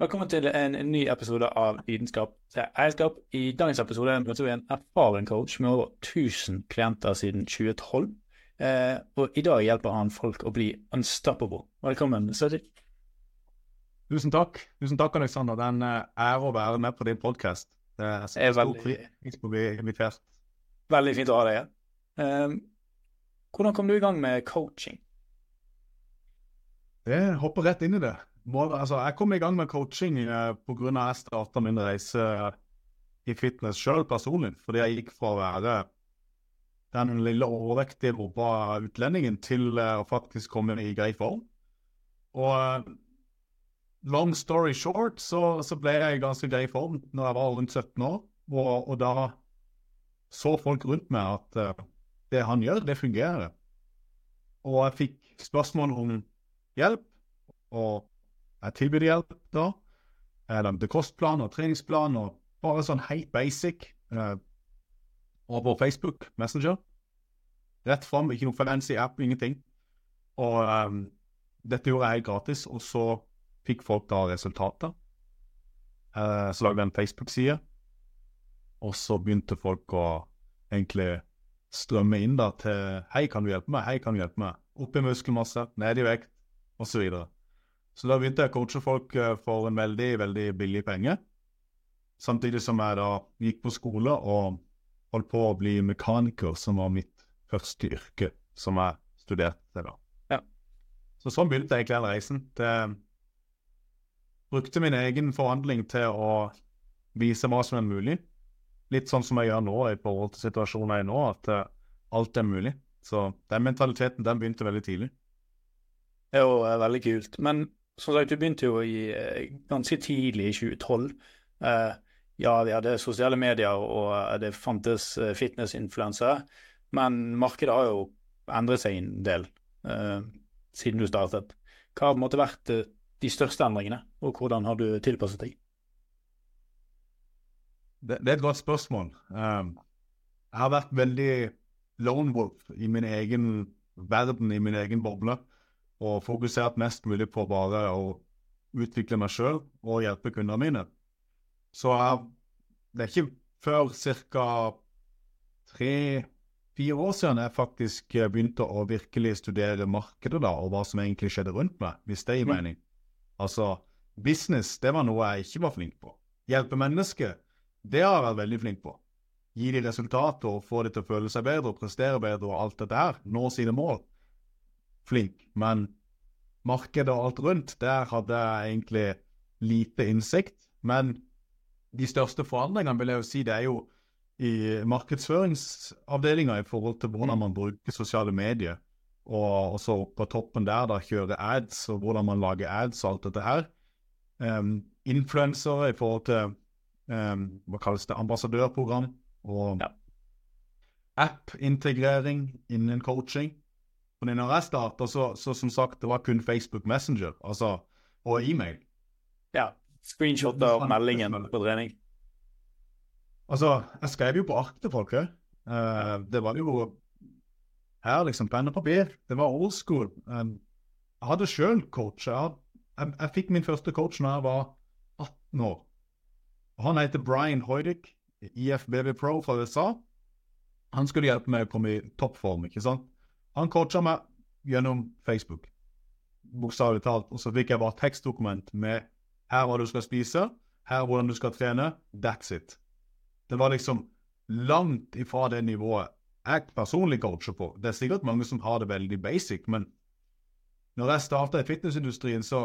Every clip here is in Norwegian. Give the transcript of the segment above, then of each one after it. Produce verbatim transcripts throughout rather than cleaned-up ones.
Velkommen til en, en ny episode av Lidenskap til eierskap. I dagens episode møter vi en erfaren coach med over tusen klienter siden tjue tolv. Eh, og i dag hjelper han folk å bli unstoppable. Velkommen, Søti. Tusen takk. Tusen takk, Alexander. Det er en uh, ære å være med på din podcast. Det er, Det er stor veldig, pris på å bli invitert. veldig fint å ha deg her. Eh, hvordan kom du i gang med coaching? Jeg hopper rett inn i det. Må, altså, jeg kom i gang med coaching uh, på grunn av at jeg startet min reise uh, i fitness selv personlig, fordi jeg gikk fra å være den lille overvektige mobba utlendingen til uh, å faktisk komme i grei form. Og uh, long story short, så, så ble jeg i ganske grei form når jeg var rundt sytten år, og, og da så folk rundt meg at uh, det han gjør, det fungerer. Og jeg fikk spørsmål om hjelp, og jeg tilbyr hjelp da. Jeg lagde kostplan og treningsplan og bare sånn helt basic uh, over Facebook Messenger. Rett frem, ikke noe fancy app, ingenting. Og um, dette gjorde jeg helt gratis, og så fikk folk da resultater. Uh, så lagde jeg en Facebook-side, og så begynte folk å egentlig strømme inn da til hei, kan du hjelpe meg? Hei, kan du hjelpe meg? Opp i muskelmasse, ned i vekt, og så videre. Så da begynte jeg å coache folk for en veldig, veldig billig penge. Samtidig som jeg da gikk på skole og holdt på å bli mekaniker, som var mitt første yrke, som jeg studerte da. Ja. Så sånn begynte jeg egentlig den reisen. Det brukte min egen forhandling til å vise hva som er mulig. Litt sånn som jeg gjør nå i forhold til situasjonen jeg er nå, at uh, alt er mulig. Så den mentaliteten, den begynte veldig tidlig. Det er jo uh, veldig kult. Men som sagt, du begynte jo i, uh, ganske tidlig i tjue tolv. Uh, ja, vi hadde sosiale medier, og uh, det fantes uh, fitnessinfluensere. Men markedet har jo endret seg en del uh, siden du startet. Hva har på en måte vært uh, de største endringene, og hvordan har du tilpasset deg? Det, det er et godt spørsmål. Um, jeg har vært veldig lone wolf i min egen verden, i min egen boble, og fokusert mest mulig på bare å utvikle meg selv og hjelpe kundene mine. Så jeg, det er ikke før cirka tre, fire år siden jeg faktisk begynte å virkelig studere markedet da, og hva som egentlig skjedde rundt meg, hvis det gir mening. Altså, business, det var noe jeg ikke var flink på. Hjelpe mennesker, det har jeg vært veldig flink på. Gi de resultater og få de til å føle seg bedre og prestere bedre og alt dette her, nå sine mål. Flink, men markedet og alt rundt, der hadde jeg egentlig lite innsikt, men de største forandringene vil jeg jo si, det er jo i markedsføringsavdelingen i forhold til hvordan man bruker sosiale medier, og så på toppen der da kjøre ads, og hvordan man lager ads og alt dette her. Um, influensere i forhold til, um, hva kalles det, ambassadørprogram, og ja. App-integrering innen coaching. Og når jeg startet, så, så som sagt, det var kun Facebook Messenger, altså, og e-mail. Ja, screenshot av meldingen på trening. Altså, jeg skrev jo på ark til folk, uh, det var jo her liksom, penn og papir, det var old school. Um, jeg hadde selv coach, jeg, hadde, jeg, jeg fikk min første coach når jeg var atten år. Og han heter Brian Hoydick, I F B B Pro fra U S A. Han skulle hjelpe meg å komme i toppform, ikke sant? Han coachet meg gjennom Facebook, bokstavlig talt, og så fikk jeg bare tekstdokument med her hva du skal spise, her hvordan du skal trene, that's it. Det var liksom langt ifra det nivået jeg personlig coacher på. Det er sikkert mange som har det veldig basic, men når jeg startet i fitnessindustrien, så,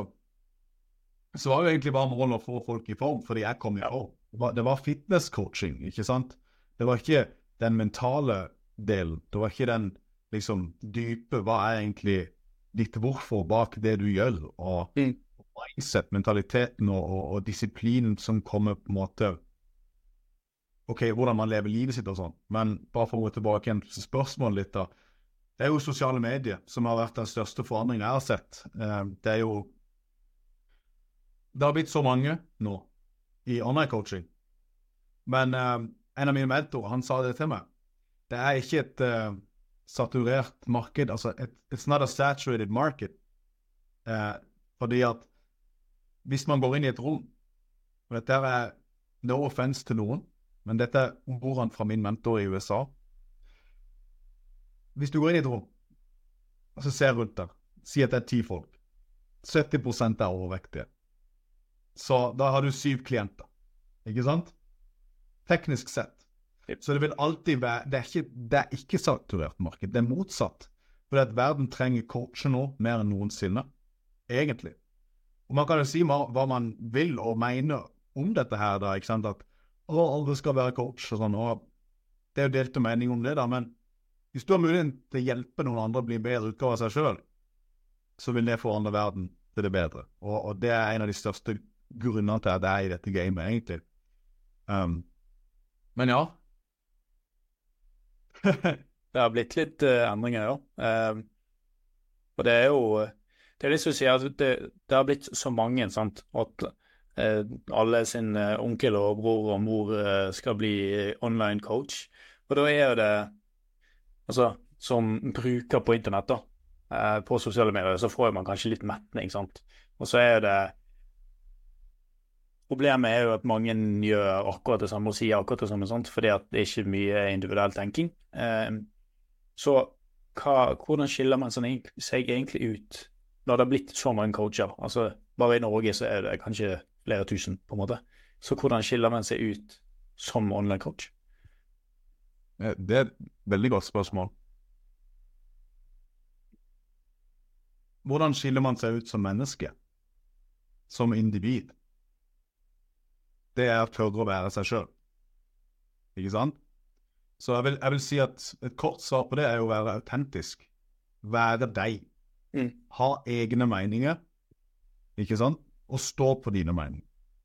så var jo egentlig bare målet å få folk i form, fordi jeg kom i form. Det var, det var fitness-coaching, ikke sant? Det var ikke den mentale delen, det var ikke den liksom dype, hva er egentlig ditt hvorfor bak det du gjør, og mm. mindset, mentaliteten og, og, og disiplinen som kommer på en måte, ok, hvordan man lever livet sitt og sånn, men bare for å gå tilbake igjen til spørsmålet litt da, det er jo sosiale medier som har vært den største forandringen jeg har sett. Det er jo, det har blitt så mange nå i online coaching, men um, en av mine mentorer, han sa det til meg, det er ikke et uh, saturert marked, altså et, it's not a saturated market, eh, fordi at hvis man går inn i et rom, og dette er no offense til noen, men dette er ordene fra min mentor i U S A. Hvis du går inn i et rom, og så ser rundt der, si at det er ti folk, sytti prosent er overvektige. Så da har du syv klienter, ikke sant? Teknisk sett. Yep. Så det vil alltid være, det er ikke, det er ikke saturert marked, det er motsatt. For at verden trenger coacher nå mer enn noensinne, egentlig. Og man kan jo si hva, hva man vil og mener om dette her da, ikke sant? At å, alle skal være coach og sånn, og det er jo delte mening om det da, men hvis du har mulighet til å hjelpe noen andre å bli bedre utgave av seg selv, så vil det forandre verden til det bedre. Og, og det er en av de største grunnene til at det er i dette gamet, egentlig. Um, men ja. Det har blitt litt uh, endringer, ja. Um, og det er jo, det er litt som å si at det, det har blitt så mange, sant, at uh, alle sin uh, onkel og bror og mor uh, skal bli online coach. Og da er jo det, altså, som bruker på internett da, uh, på sosiale medier, så får man kanskje litt metning, sant. Og så er det, problemet er jo at mange gjør akkurat det samme og sier akkurat det samme, sant, fordi at det er ikke mye individuell tenking. Uh, Så hva, hvordan skiller man seg egentlig ut når det har blitt så mange coacher? Altså, bare i Norge så er det kanskje flere tusen, på en måte. Så hvordan skiller man seg ut som online coach? Det er et veldig godt spørsmål. Hvordan skiller man seg ut som menneske? Som individ? Det er å tørre å være seg selv. Ikke sant? Så jeg vil, jeg vil si at et kort svar på det er å være autentisk. Være deg. Mm. Ha egne meninger. Ikke sant? Og stå på dine meninger.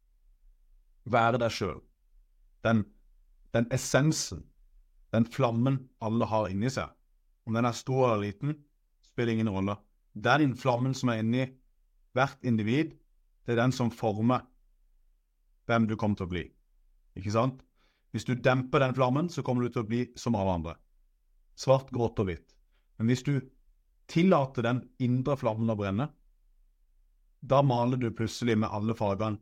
Være deg selv. Den, den essensen, den flammen alle har inni seg. Om den er stor eller liten, spiller ingen rolle. Den flammen som er inni hvert individ, det er den som former hvem du kommer til å bli. Ikke sant? Hvis du demper den flammen, så kommer du til å bli som alle andre. Svart, grått og hvitt. Men hvis du tillater den indre flammen å brenne, da maler du plutselig med alle fargene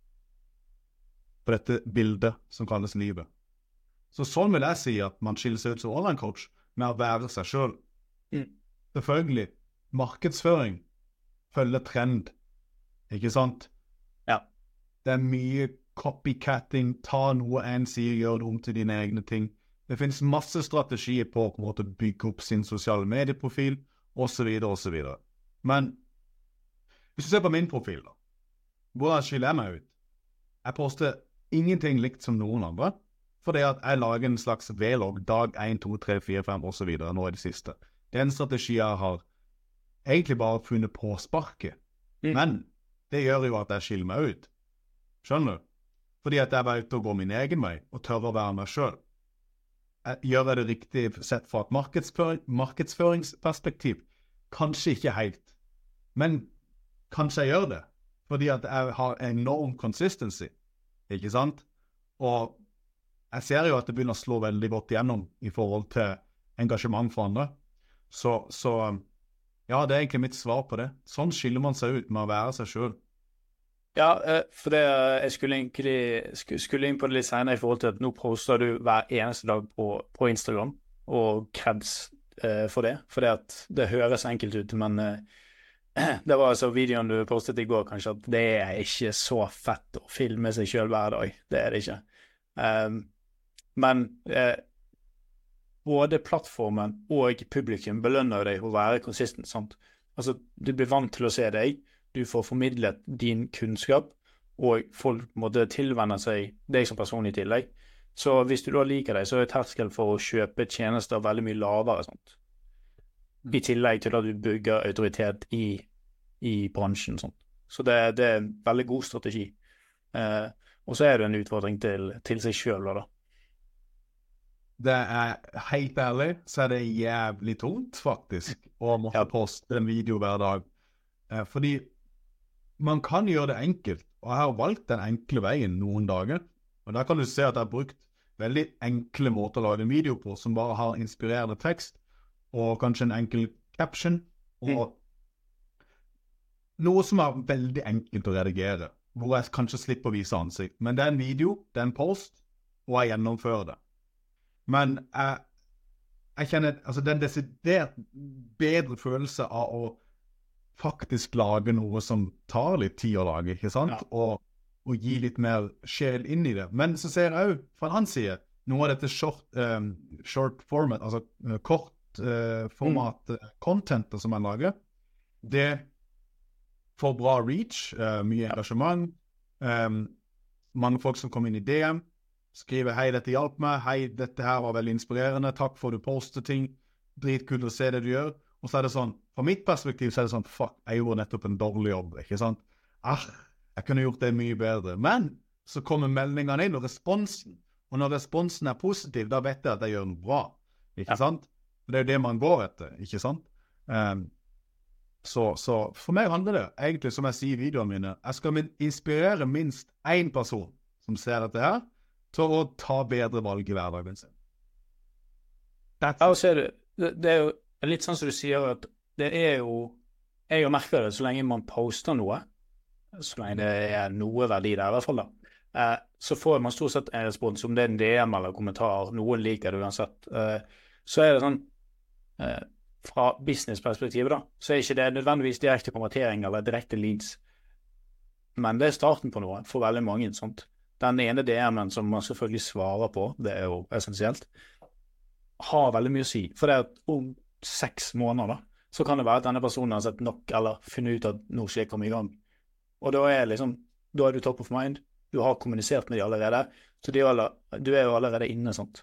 på dette bildet som kalles livet. Så sånn vil jeg si at man skiller seg ut som online coach med å være seg selv. Mm. Selvfølgelig, markedsføring følger trend. Ikke sant? Ja. Det er mye copycatting, ta noe en sier, gjør det om til dine egne ting. Det finnes masse strategier på å på en måte bygge opp sin sosiale medieprofil, og så videre, og så videre. Men hvis du ser på min profil da, hvordan skiller jeg meg ut? Jeg poster ingenting likt som noen andre, fordi at jeg lager en slags vlogg dag en, to, tre, fire, fem, og så videre, nå er det siste. Det er en strategi jeg har egentlig bare funnet på sparket. Mm. Men det gjør jo at jeg skiller meg ut. Skjønner du? Fordi at jeg var ute og går min egen vei, og tør å være meg selv. Jeg gjør det riktig sett fra et markedsføring, markedsføringsperspektiv. Kanskje ikke helt. Men kanskje jeg gjør det. Fordi at jeg har enorm consistency. Ikke sant? Og jeg ser jo at det begynner å slå veldig godt igjennom i forhold til engasjement for andre. Så, så ja, det er egentlig mitt svar på det. Sånn skiller man seg ut med å være seg selv. Ja, for det, jeg skulle egentlig skulle inn på det litt senere i forhold til at nå poster du hver eneste dag på, på Instagram, og kreds eh, for det, for det at det høres enkelt ut, men eh, det var altså videoen du postet i går kanskje, at det er ikke så fett å filme seg selv hver dag, det er det ikke. Um, men eh, både plattformen og publikum belønner deg å være konsistent, sant? Altså, du blir vant til å se deg, du får formidlet din kunnskap, og folk måtte tilvenne seg deg som person i tillegg. Så hvis du da liker deg, så er terskel for å kjøpe tjenester veldig mye lavere, sant? I tillegg til at du bygger autoritet i, i bransjen, sånt. Så det, det er en veldig god strategi. Eh, og så er det en utfordring til, til seg selv, da. Det er helt ærlig, så er det jævlig tungt, faktisk, å måtte ja. poste en video hver dag. Eh, fordi man kan gjøre det enkelt, og jeg har valgt den enkle veien noen dager, og der kan du se at jeg har brukt veldig enkle måter å lage en video på, som bare har inspirerende tekst, og kanskje en enkel caption, og mm. noe som er veldig enkelt å redigere. hvor jeg kanskje slipper å vise ansikt. Men det er en video, det er en post, og jeg gjennomfører det. Men jeg, jeg kjenner, altså det er en desidert bedre følelse av å faktisk lage noe som tar litt tid å lage, ikke sant? Ja. Og, og gi litt mer sjel inn i det. Men så ser jeg jo fra en annen side, noe av dette short, um, short format, altså uh, kort uh, format mm. uh, content som jeg lager, det får bra reach, uh, mye engasjement, um, mange folk som kommer inn i D M, skriver hei, dette hjalp meg, hei, dette her var veldig inspirerende, takk for du poster ting, dritkult å se det du gjør, og så er det sånn, fra mitt perspektiv så er det sånn, fuck, jeg gjorde nettopp en dårlig jobb, ikke sant? Ah, jeg kunne gjort det mye bedre, men så kommer meldingene inn og responsen, og når responsen er positiv, da vet jeg at jeg gjør noe bra, ikke ja. Sant? Det er jo det man går etter, ikke sant? Um, så, så for meg handler det, egentlig som jeg sier i videoene mine, jeg skal inspirere minst en person som ser dette her, til å ta bedre valg i hverdagen sin. Ja, og så er det, det, det er jo litt sånn som du sier, at det er jo, jeg har merket det, så lenge man poster noe, så lenge det er noe verdi der i hvert fall da, eh, så får man stort sett en respons, om det er en D M eller kommentar, noen liker det uansett, eh, så er det sånn, eh, fra businessperspektivet da, så er ikke det nødvendigvis direkte konvertering eller direkte leads, men det er starten på noe, for veldig mange, sånt. Den ene D M-en som man selvfølgelig svarer på, det er jo essensielt, har veldig mye å si, for det er at om seks måneder da, så kan det være at denne personen har sett nok, eller funnet ut at noe skal komme i gang. Og da er liksom, da er du top of mind, du har kommunisert med de allerede, så de er alle, du er jo allerede inne, sånt.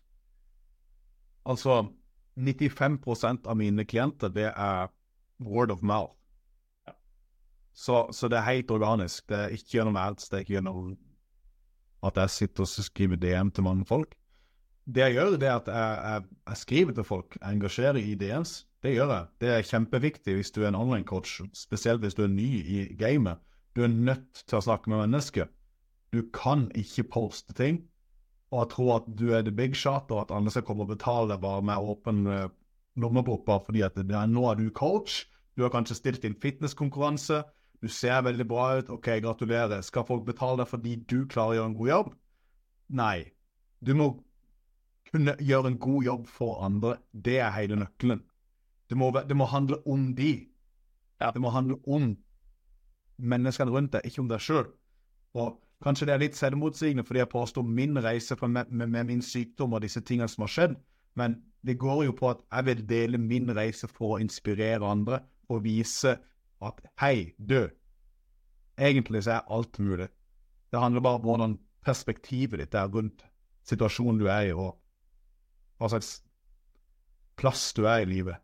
Altså, nittifem prosent av mine klienter, det er word of mouth. Ja. Så, så det er helt organisk, det er ikke gjennom ads, det er ikke gjennom at jeg sitter og skriver D M til mange folk. Det jeg gjør, det er at jeg, jeg, jeg skriver til folk, jeg engasjerer i D Ms. Det gjør jeg. Det er kjempeviktig hvis du er en online coach, spesielt hvis du er ny i gamet. Du er nødt til å snakke med mennesker. Du kan ikke poste ting, og tro at du er the big shot, og at andre skal komme og betale deg bare med åpen uh, lommebok, bare fordi at det er, nå er du coach, du har kanskje stilt inn fitnesskonkurranse, du ser veldig bra ut, ok, gratulerer. Skal folk betale deg fordi du klarer å gjøre en god jobb? Nei. Du må kunne gjøre en god jobb for andre. Det er hele nøkkelen. Det må, det må handle om de. Ja. Det må handle om menneskene rundt deg, ikke om deg selv. Og kanskje det er litt selvmotsigende fordi jeg påstår min reise med, med, med min sykdom og disse tingene som har skjedd, men det går jo på at jeg vil dele min reise for å inspirere andre, og vise at hei, du, egentlig så er alt mulig. Det handler bare om hvordan perspektivet ditt er rundt situasjonen du er i, og hva slags plass du er i livet.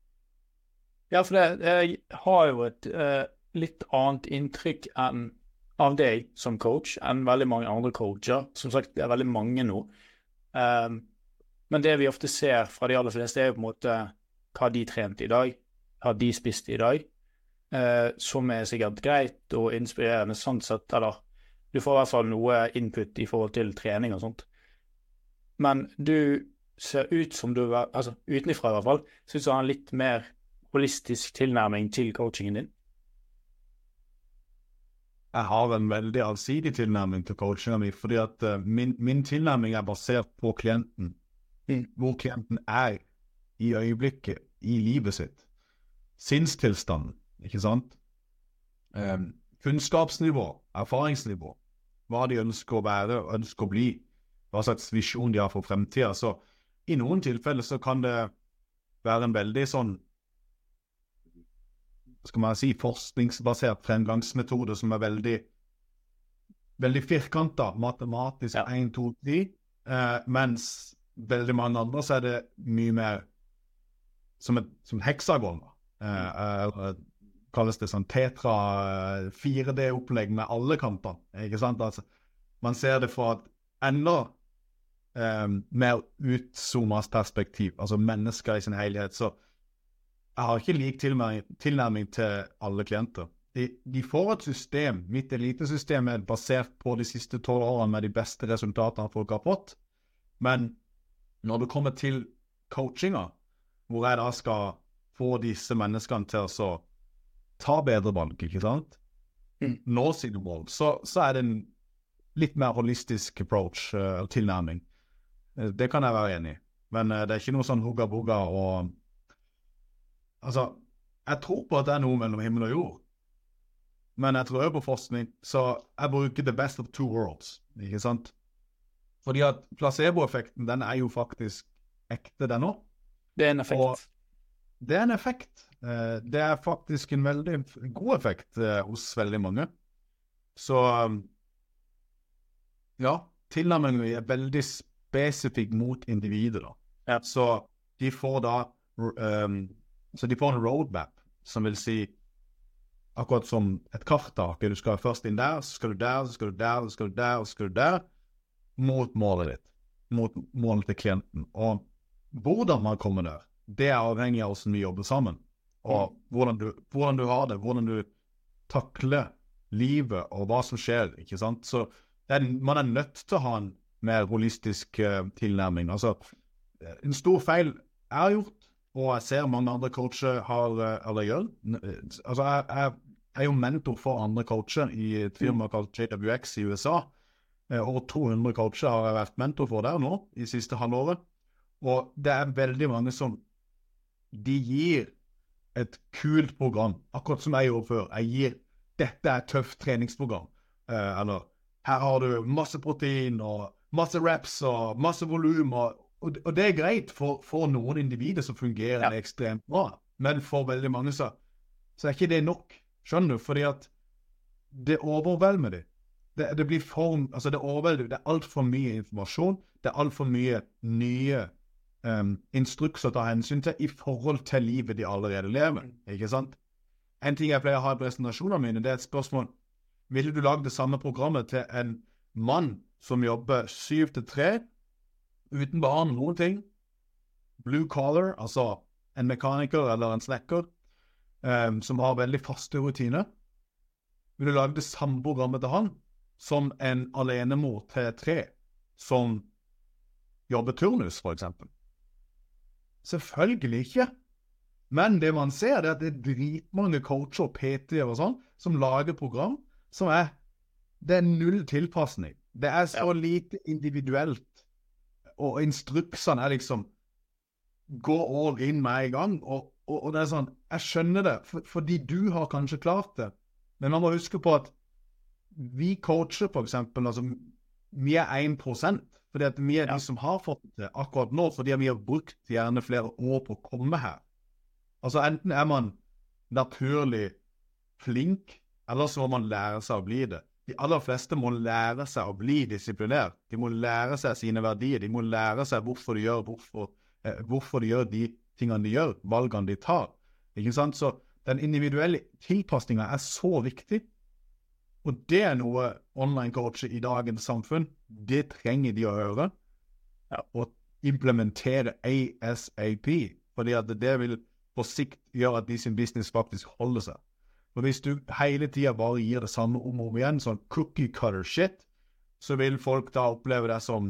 Ja, for det, jeg har jo et uh, litt annet inntrykk enn av deg som coach, enn veldig mange andre coacher. Som sagt, det er veldig mange nå. Um, men det vi ofte ser fra de aller fleste er jo på en måte hva de trente i dag, hva de spiste i dag, uh, som er sikkert greit og inspirerende sånn sett, eller du får i hvert fall noe input i forhold til trening og sånt. Men du ser ut som du, altså utenifra i hvert fall, synes du har en litt mer holistisk tilnærming til coachingen din? Jeg har en veldig allsidig tilnærming til coachingen min, fordi at uh, min, min tilnærming er basert på klienten. Mm. Hvor klienten er i øyeblikket, i livet sitt. Sinnstilstanden, ikke sant? Um, kunnskapsnivå, erfaringsnivå. Hva de ønsker å være, ønsker å bli. Hva slags visjon de har for fremtiden. Så i noen tilfeller så kan det være en veldig sånn, skal man si, forskningsbasert fremgangsmetode som er veldig, veldig firkantet, matematisk, ja. en, to, tre, eh, mens veldig mange andre så er det mye mer som et som heksagon, eh, eh, kalles det sånn tetra fire D-opplegg med alle kantene, ikke sant? Altså, man ser det fra et enda eh, mer utzoomet perspektiv, altså mennesker i sin helhet, så jeg har ikke lik tilnærming, tilnærming til alle klienter. De, de får et system, mitt elitesystem er basert på de siste tolv årene med de beste resultatene folk har fått. Men når det kommer til coachinga, hvor jeg da skal få disse menneskene til å ta bedre valg, ikke sant? mm. nå sine mål, så, så er det en litt mer holistisk approach, uh, tilnærming. Uh, det kan jeg være enig i. Men uh, det er ikke noe sånn hugga-bugga og... Altså, jeg tror på at det er noe mellom himmel og jord. Men jeg tror jo på forskning, så jeg bruker the best of two worlds, ikke sant? Fordi at placebo-effekten, den er jo faktisk ekte, den også. Det er en effekt. Og det er en effekt. Uh, det er faktisk en veldig god effekt uh, hos veldig mange. Så... Um, Ja, tilnærmingen er veldig spesifikk mot individet da. Ja. Så de får da um, så de får en roadmap, som vil si akkurat som et kart da. Okay, du skal først inn der, så skal du der, så skal du der, så skal du der, så skal du der, mot målet ditt, mot målet til klienten. Og hvordan man kommer der, det er avhengig av hvordan vi jobber sammen. Og hvordan du, hvordan du har det, hvordan du takler livet og hva som skjer, ikke sant? Så er, man er nødt til å ha en mer holistisk uh, tilnærming. Altså, en stor feil er gjort, og jeg ser mange andre coacher har, uh, eller gjør. Altså, jeg, jeg, jeg er jo mentor for andre coacher i et firma kalt J W X i U S A. Uh, over to hundre coacher har jeg vært mentor for der nå, i siste halvåret. Og det er veldig mange som, de gir et kult program, akkurat som jeg gjorde før. Jeg gir, dette er et tøft treningsprogram, uh, eller her har du masse protein og masse reps og masse volum, og, og, og det er greit for, for noen individer som fungerer ja. ekstremt bra, men for veldig mange så, så er ikke det nok, skjønner du, fordi at det overvelder det. Det, det blir form, altså det overvelder, det er alt for mye informasjon, det er alt for mye nye um, instrukser å ta hensyn til i forhold til livet de allerede lever, ikke sant? En ting jeg pleier å ha i presentasjonene mine, det er et spørsmål: ville du lage det samme programmet til en mann som jobber syv til tre, uten barn, noen ting, blue collar, altså en mekaniker eller en snekker, um, som har veldig faste rutiner? Vil du lage det samme programmet til han, som en alenemor til tre, som jobber turnus, for eksempel? Selvfølgelig ikke. Men det man ser, det er at det er dritmange coacher og P T-er og sånn, som lager program, som er, det er null tilpassning. Det er så ja. lite individuelt, og instruksene er liksom, gå all in med en gang, og, og, og det er sånn, jeg skjønner det, for, fordi du har kanskje klart det, men man må huske på at vi coacher for eksempel, altså, vi er en prosent, fordi at vi er ja. de som har fått det akkurat nå, fordi vi har brukt gjerne flere år på å komme her. Altså enten er man naturlig flink, eller så må man lære seg å bli det. De aller fleste må lære seg å bli disiplinert. De må lære seg sine verdier. De må lære seg hvorfor de gjør, hvorfor, eh, hvorfor de gjør de tingene de gjør, valgene de tar. Ikke sant? Så den individuelle tilpasningen er så viktig. Og det er noe online-coacher i dagens samfunn, det trenger de å høre. Ja, og implementere ASAP. Fordi at det vil på sikt gjøre at de sin business faktisk holder seg. Og hvis du hele tiden bare gir det samme om og om igjen, sånn cookie cutter shit, så vil folk da oppleve det som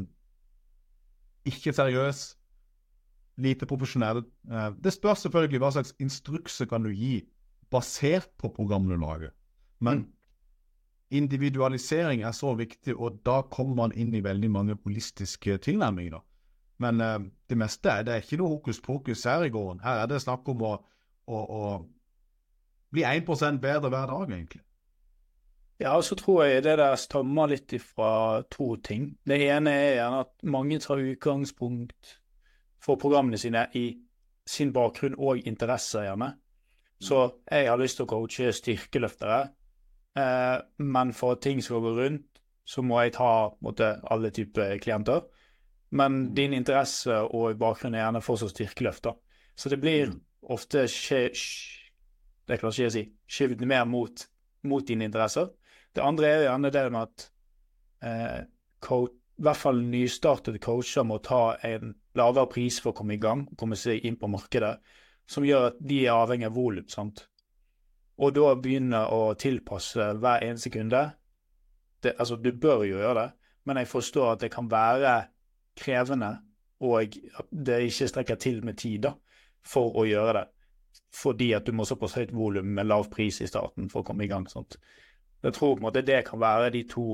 ikke seriøs, lite profesjonell. Det spørs selvfølgelig hva slags instrukser kan du gi basert på programmet du lager. Men individualisering er så viktig, og da kommer man inn i veldig mange holistiske tilnærminger. Men uh, det meste er, det er ikke noe hokus pokus her i gården. Her er det snakk om å, å, å bli en prosent bedre hver dag, egentlig. Ja, og så tror jeg det der stammer litt fra to ting. Det ene er gjerne at mange tar utgangspunkt for programmene sine i sin bakgrunn og interesser gjerne. Så jeg har lyst til å coache styrkeløftere, eh, men for ting som går rundt, så må jeg ta måtte, alle typer klienter. Men din interesse og bakgrunn er gjerne fortsatt styrkeløfter. Så det blir ofte skje, det klarer ikke jeg å si, skjøvet mer mot, mot dine interesser. Det andre er gjerne det med at eh, coach, i hvert fall nystartede coacher må ta en lavere pris for å komme i gang, komme seg inn på markedet, som gjør at de er avhengig av volum, sant? Og da begynner å tilpasse hver eneste kunde. Det, altså, du bør jo gjøre det, men jeg forstår at det kan være krevende, og det ikke strekker til med tid da, for å gjøre det. Fordi at du må såpass høyt volum med lav pris i starten for å komme i gang, sant? Jeg tror på en måte det kan være de to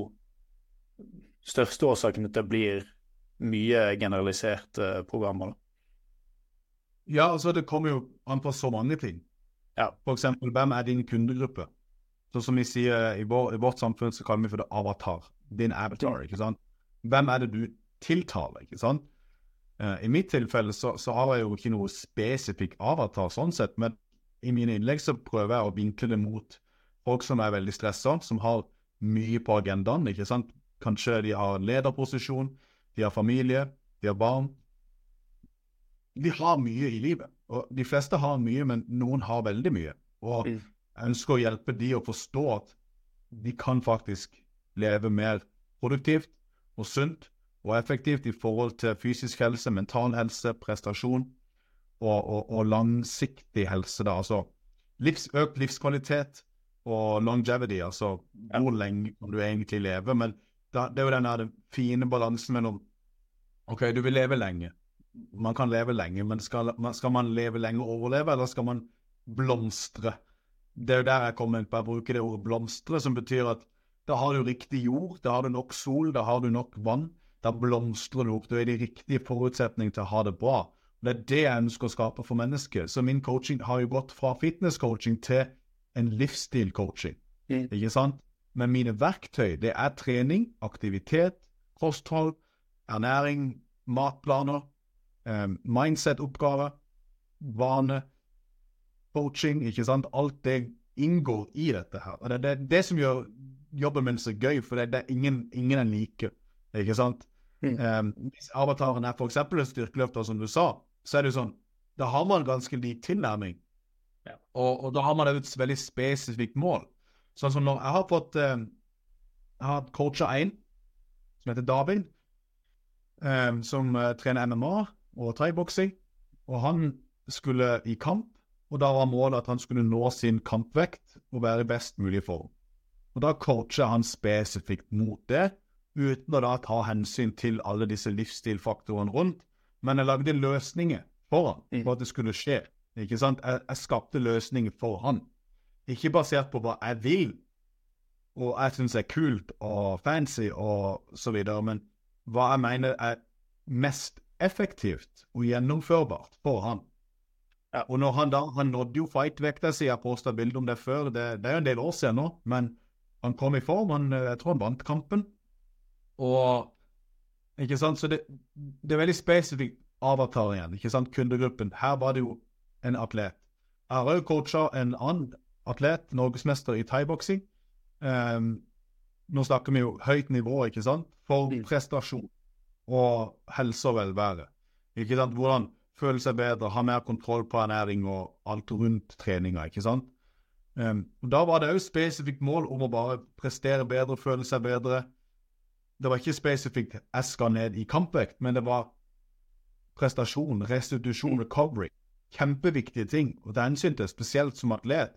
største årsakene til at det blir mye generaliserte programmer. Ja, altså det kommer jo an på så mange ting. Ja. For eksempel, hvem er din kundegruppe? Så som vi sier, i, vår, i vårt samfunn så kaller vi for det avatar. Din avatar, ikke sant? Hvem er det du tiltaler, ikke sant? Uh, I mitt tilfelle så, så har jeg jo ikke noe spesifikk avatar sånn sett, men i mine innlegg så prøver jeg å vinkle det mot folk som er veldig stresset, som har mye på agendaen, ikke sant? Kanskje de har lederposisjon, de har familie, de har barn. De har mye i livet, og de fleste har mye, men noen har veldig mye. Og jeg ønsker å hjelpe de å forstå at de kan faktisk leve mer produktivt og sunt og effektivt i forhold til fysisk helse, mental helse, prestasjon og, og, og langsiktig helse. Da. Altså livs, økt livskvalitet og longevity, altså hvor lenge kan du egentlig leve, men da, det er jo den der fine balansen mellom ok, du vil leve lenge. Man kan leve lenge, men skal, skal man leve lenge og overleve, eller skal man blomstre? Det er jo der jeg kommer inn på, jeg bruker det ordet blomstre, som betyr at da har du riktig jord, da har du nok sol, da har du nok vann, da blomstrer du opp, da er det riktige forutsetninger til å ha det bra. Det er det jeg ønsker å skape for mennesker. Så min coaching har jo gått fra fitness-coaching til en livsstil-coaching, mm. ikke sant? Men mine verktøy, det er trening, aktivitet, kosthold, ernæring, matplaner, Um, mindset-oppgave, vane, coaching, ikke sant? Alt det inngår i dette her. Og det er det, det som gjør jobben min så gøy, for det, det er ingen, ingen er like, ikke sant? Mm. Um, hvis avataren er for eksempel en styrkeløfter, som du sa, så er det jo sånn, da har man ganske lik tilnærming. Ja. Og, og da har man et veldig spesifikt mål. Sånn som når jeg har fått, um, jeg har coachet en, som heter David, um, som uh, trener M M A, og thai-boksing, og han skulle i kamp, og da var målet at han skulle nå sin kampvekt og være i best mulig form. Og da coacher han spesifikt mot det, uten å da ta hensyn til alle disse livsstilfaktorene rundt, men jeg lagde løsninger for han, for at det skulle skje, ikke sant? Jeg, jeg skapte løsninger for han. Ikke basert på hva jeg vil, og jeg synes er kult og fancy og så videre, men hva jeg mener er mest effektivt og gjennomførbart for han. Ja. Og når han da, han nådde jo fight-vekta si, jeg postet bilder om det før, det, det er jo en del år siden nå, men han kom i form, han, jeg tror han vant kampen, og ikke sant, så det, det er veldig spesifikt avatar igjen, ikke sant, kundegruppen, her var det jo en atlet. Jeg har jo coachet en annen atlet, norgesmester i thai-boksing, um, nå snakker vi jo høyt nivå, ikke sant, for prestasjon og helse og velvære. Ikke sant? Hvordan føle seg bedre, ha mer kontroll på ernæring og alt rundt treninga, ikke sant? Um, da var det jo spesifikt mål om å bare prestere bedre, føle seg bedre. Det var ikke spesifikt jeg skal ned i kampvekt, men det var prestasjon, restitusjon, recovery. Kjempeviktige ting, og det er hensyn til, spesielt som atlet.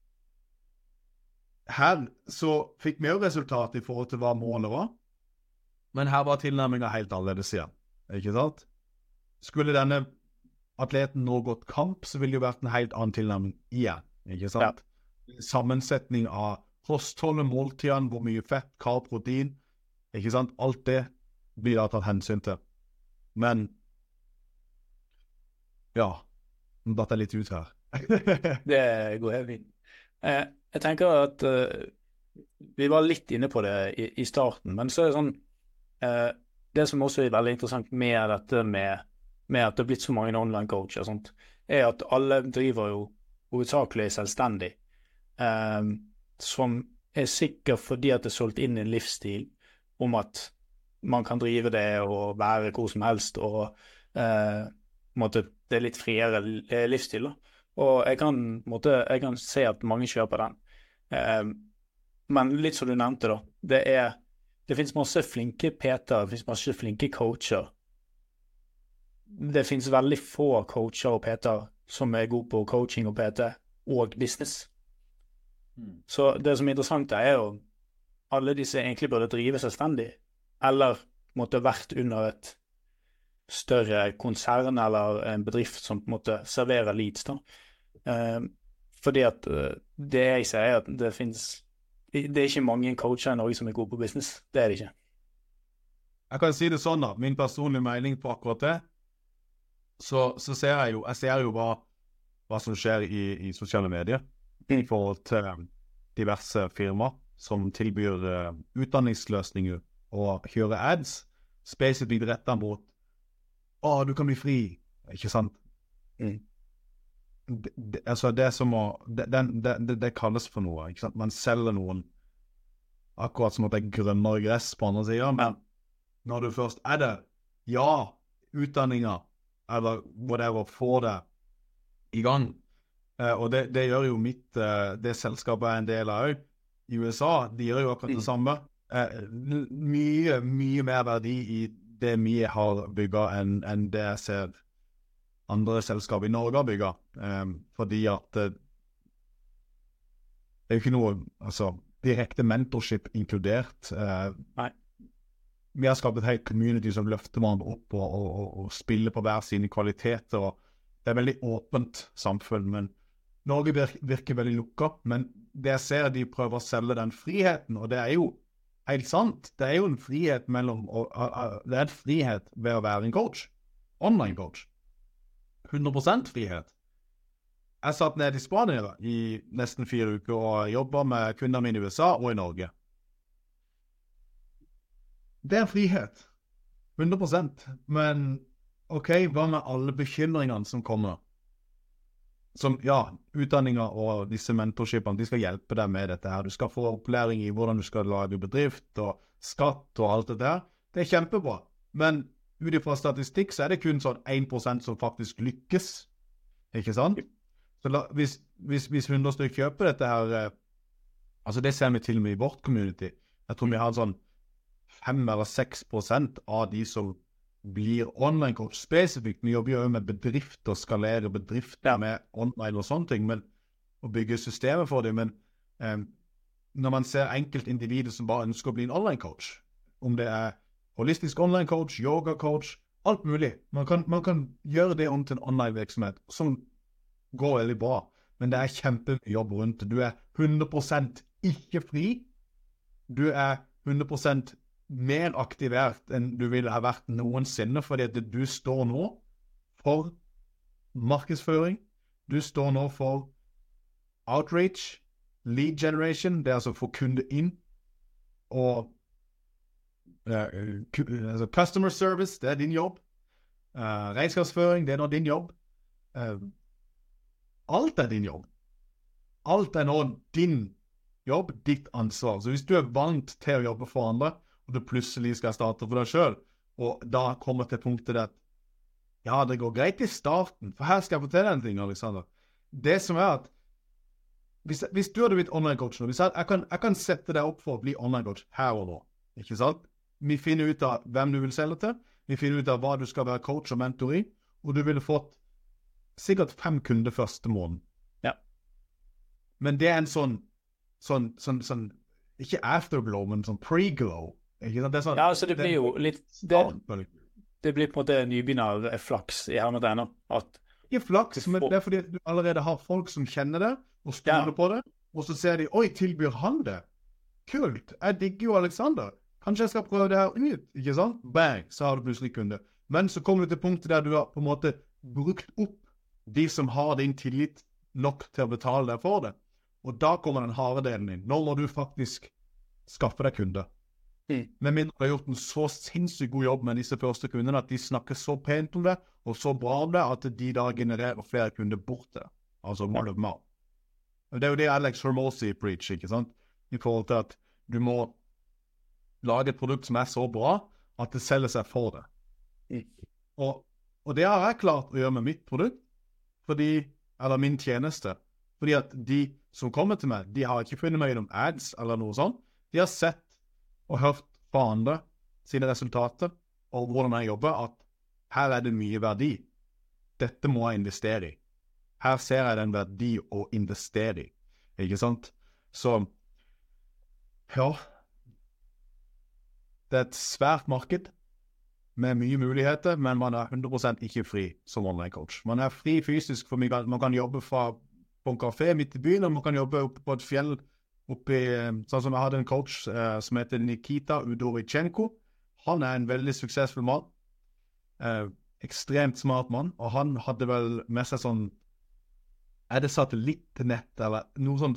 Her så fikk vi jo resultat i forhold til hva målet var, men her var tilnærmingen helt annerledes igjen, ikke sant? Skulle denne atleten nå gått kamp, så ville det jo vært en helt annen tilnærming igjen, ikke sant? Ja. Sammensetning av kostholdet, måltidene, hvor mye fett, karb, protein, ikke sant? Alt det blir da tatt hensyn til. Men, ja, nå datt jeg litt ut her. Det går helt fint. Eh, jeg tenker at uh, vi var litt inne på det i, i starten, men så er det sånn, Uh, det som også er veldig interessant med dette med, med at det er blitt så mange online coacher og sånt, er at alle driver jo hovedsakelig selvstendig, um, som er sikker fordi at det er solgt inn en livsstil om at man kan drive det og være hvor som helst, og uh, måtte, det er litt friere livsstil da. Og jeg kan, måtte, jeg kan se at mange kjøper den. Uh, men litt som du nevnte da, det er Det finnes masse flinke P-er, det finnes masse flinke coacher. Det finnes veldig få coacher og P-er som er gode på coaching og P T og business. Mm. Så det som er interessant er jo alle disse egentlig burde drive selvstendig, eller måtte vært under et større konsern eller en bedrift som måtte servere leads da. Uh, fordi at uh, det jeg ser er at det finnes det er ikke mange coacher i Norge som er gode på business. Det er det ikke. Jeg kan si det sånn da, min personlige mening på akkurat det, så, så ser jeg jo, jeg ser jo hva, hva som skjer i, i sosiale medier mm. i forhold til um, diverse firmaer som tilbyr uh, utdanningsløsninger og kjører ads, spesifikt rettet mot, å, du kan bli fri, ikke sant? Mm. Det, det, altså det som å, det, det, det, det kalles for noe, ikke sant? Man selger noen, akkurat som at det er grønnere gress på andre siden, men når du først er det, ja, utdanninger, eller whatever, få det i gang. Eh, og det, det gjør jo mitt, eh, det selskapet er en del av i U S A, de gjør jo akkurat det samme. Eh, mye, mye mer verdi i det vi har bygget enn, enn det jeg ser andre selskap i Norge har bygget. Eh, fordi at eh, det er jo ikke noe, altså, direkte mentorship inkludert. Eh, Nei. Vi har skapt et helt community som løfter hverandre opp og, og, og, og spiller på hver sine kvaliteter. Og det er veldig åpent samfunn, men Norge virker, virker veldig lukket. Men det jeg ser, de prøver å selge den friheten, og det er jo helt sant. Det er jo en frihet mellom, og, og, og, det er en frihet ved å være en coach. Online coach. hundre prosent frihet. Jeg satt ned i Spania i nesten fire uker og jobbet med kunder mine i U S A og i Norge. Det er frihet, hundre prosent, men ok, hva med alle bekymringene som kommer? Som, ja, utdanninger og disse mentorshipene, de skal hjelpe deg med dette her. Du skal få opplæring i hvordan du skal lage bedrift og skatt og alt det der. Det er kjempebra, men ut ifra statistikk så er det kun sånn en prosent som faktisk lykkes, ikke sant? Så la, hvis, hvis, hvis hundre stykker kjøper dette her, eh, altså det ser vi til og med i vårt community, jeg tror vi har en sånn fem eller seks prosent av de som blir online coach spesifikt. Vi jobber jo med bedrifter, skalere bedrifter med online og sånne ting, men å bygge systemet for dem. Men eh, når man ser enkeltindivider som bare ønsker å bli en online coach, om det er holistisk online coach, yoga coach, alt mulig. Man kan, man kan gjøre det om til en online virksomhet som går veldig bra, men det er kjempejobb rundt. Du er hundre prosent ikke fri. Du er hundre prosent mer aktivert enn du ville ha vært noensinne, fordi at du står nå for markedsføring, du står nå for outreach, lead generation, det er altså for kunde inn, og uh, altså customer service, det er din jobb, uh, regnskapsføring, det er nå din jobb, uh, alt er din jobb, alt er nå din jobb, ditt ansvar. Så hvis du er vant til å jobbe for andre, og du plutselig skal starte for deg selv, og da kommer til punktet at ja, det går greit i starten, for her skal jeg fortelle en ting, Alexander. Det som er at hvis, hvis du hadde blitt online-coach nå, hvis jeg, jeg, kan, jeg kan sette deg opp for å bli online-coach her og nå, ikke sant? Vi finner ut av hvem du vil selge til, vi finner ut av hva du skal være coach og mentor i, og du ville fått sikkert fem kunder første måned. Ja. Men det er en sånn, sånn, sånn, sånn ikke afterglow, men sånn pre-glow. Ikke sant? Det er sånn, ja, så det blir jo litt, det, det blir på en måte nybegynner flaks i hermetegn, at ikke flaks, men det er fordi du allerede har folk som kjenner det, og stoler ja. på det, og så ser de, oi, tilbyr han det? Kult, jeg digger jo Alexander. Kanskje jeg skal prøve det her ut, ikke sant? Bang, så har du plutselig kunde. Men så kommer du til punktet der du har på en måte brukt opp de som har din tillit nok til å betale deg for det. Og da kommer den harde delen inn. Nå må du faktisk skaffe deg kunder. Mm. Men mindre har gjort en så sinnssykt god jobb med disse første kundene, at de snakker så pent om det, og så bra om det, at de da genererer flere kunder borte. Altså word of mouth. Og det er jo det Alex Hormozi preach, ikke sant? I forhold til at du må lage et produkt som er så bra, at det selger seg for det. Mm. Og, og det har jeg klart å gjøre med mitt produkt, fordi, eller min tjeneste, fordi at de som kommer til meg, de har ikke funnet meg gjennom ads eller noe sånt. De har sett og hørt fra andre sine resultater og hvordan jeg jobber, at her er det mye verdi. Dette må jeg investere i. Her ser jeg den verdi å investere i. Ikke sant? Så, ja, det er et svært marked med mye muligheter, men man er hundre prosent ikke fri som online coach. Man er fri fysisk, for man kan jobbe fra på en kafé midt i byen, og man kan jobbe oppe på et fjell oppi, sånn som jeg hadde en coach eh, som heter Nikita Udovichenko. Han er en veldig suksessfull mann. Eh, ekstremt smart mann, og han hadde vel med seg sånn, er det satellittnett, eller noe sånn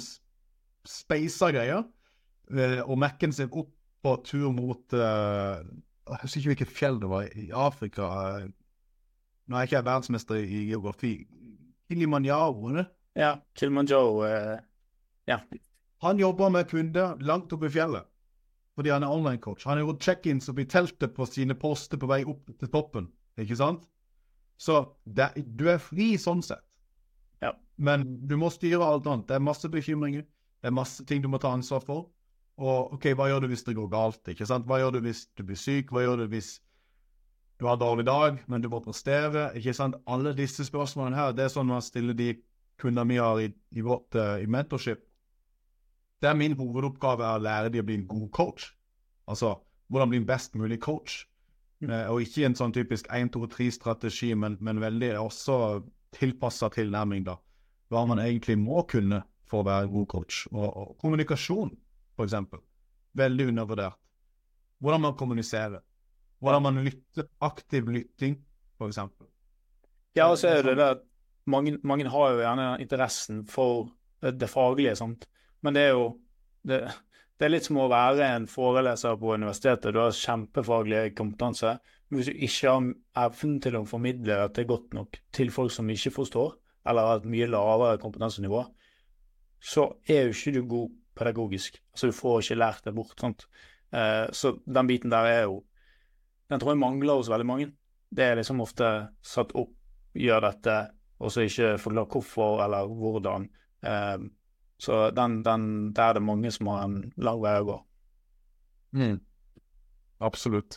spacer greier, eh, og Mac-en sin opp på tur mot, eh, jeg husker ikke hvilket fjell det var, i Afrika. Eh, nå er jeg ikke verdensmester i geografi. Kilimanjaro, ne? Ja, Kilimanjaro, eh, ja. Han jobber med kunder langt oppe i fjellet, fordi han er online-coach. Han har gjort check-ins opp i teltet på sine poster på vei opp til toppen, ikke sant? Så det, du er fri sånn sett. Ja. Men du må styre alt annet. Det er masse bekymringer, det er masse ting du må ta ansvar for. Og ok, hva gjør du hvis det går galt, ikke sant? Hva gjør du hvis du blir syk? Hva gjør du hvis du har en dårlig dag, men du må prestere, ikke sant? Alle disse spørsmålene her, det er sånn man stiller de kundene vi har i, i vårt uh, i mentorship. Det er min hovedoppgave å lære de å bli en god coach. Altså, hvordan bli en best mulig coach. Mm. Uh, og ikke en sånn typisk en, to, tre strategi, men, men veldig også tilpasset tilnærming da. Hva man egentlig må kunne for å være en god coach. Og, og kommunikasjon, for eksempel. Veldig undervurdert. Hvordan man kommuniserer. Hvordan man lytter, aktiv lytting, for eksempel. Ja, og så er det det at mange, mange har jo gjerne interessen for det faglige, sant? Men det er jo, det, det er litt som å være en foreleser på universitetet. Du har kjempefaglig kompetanse, men hvis du ikke har evnen til å formidle at det er godt nok til folk som ikke forstår, eller har et mye lavere kompetansenivå, så er jo ikke du god pedagogisk. Altså du får ikke lært det bort, sant? Eh, så den biten der er jo, den tror jeg mangler hos veldig mange. Det er liksom ofte satt opp, gjør dette, og så ikke forklare hvorfor eller hvordan. Eh, så den, den, der er det mange som har en lang vei å gå. Mm. Absolutt.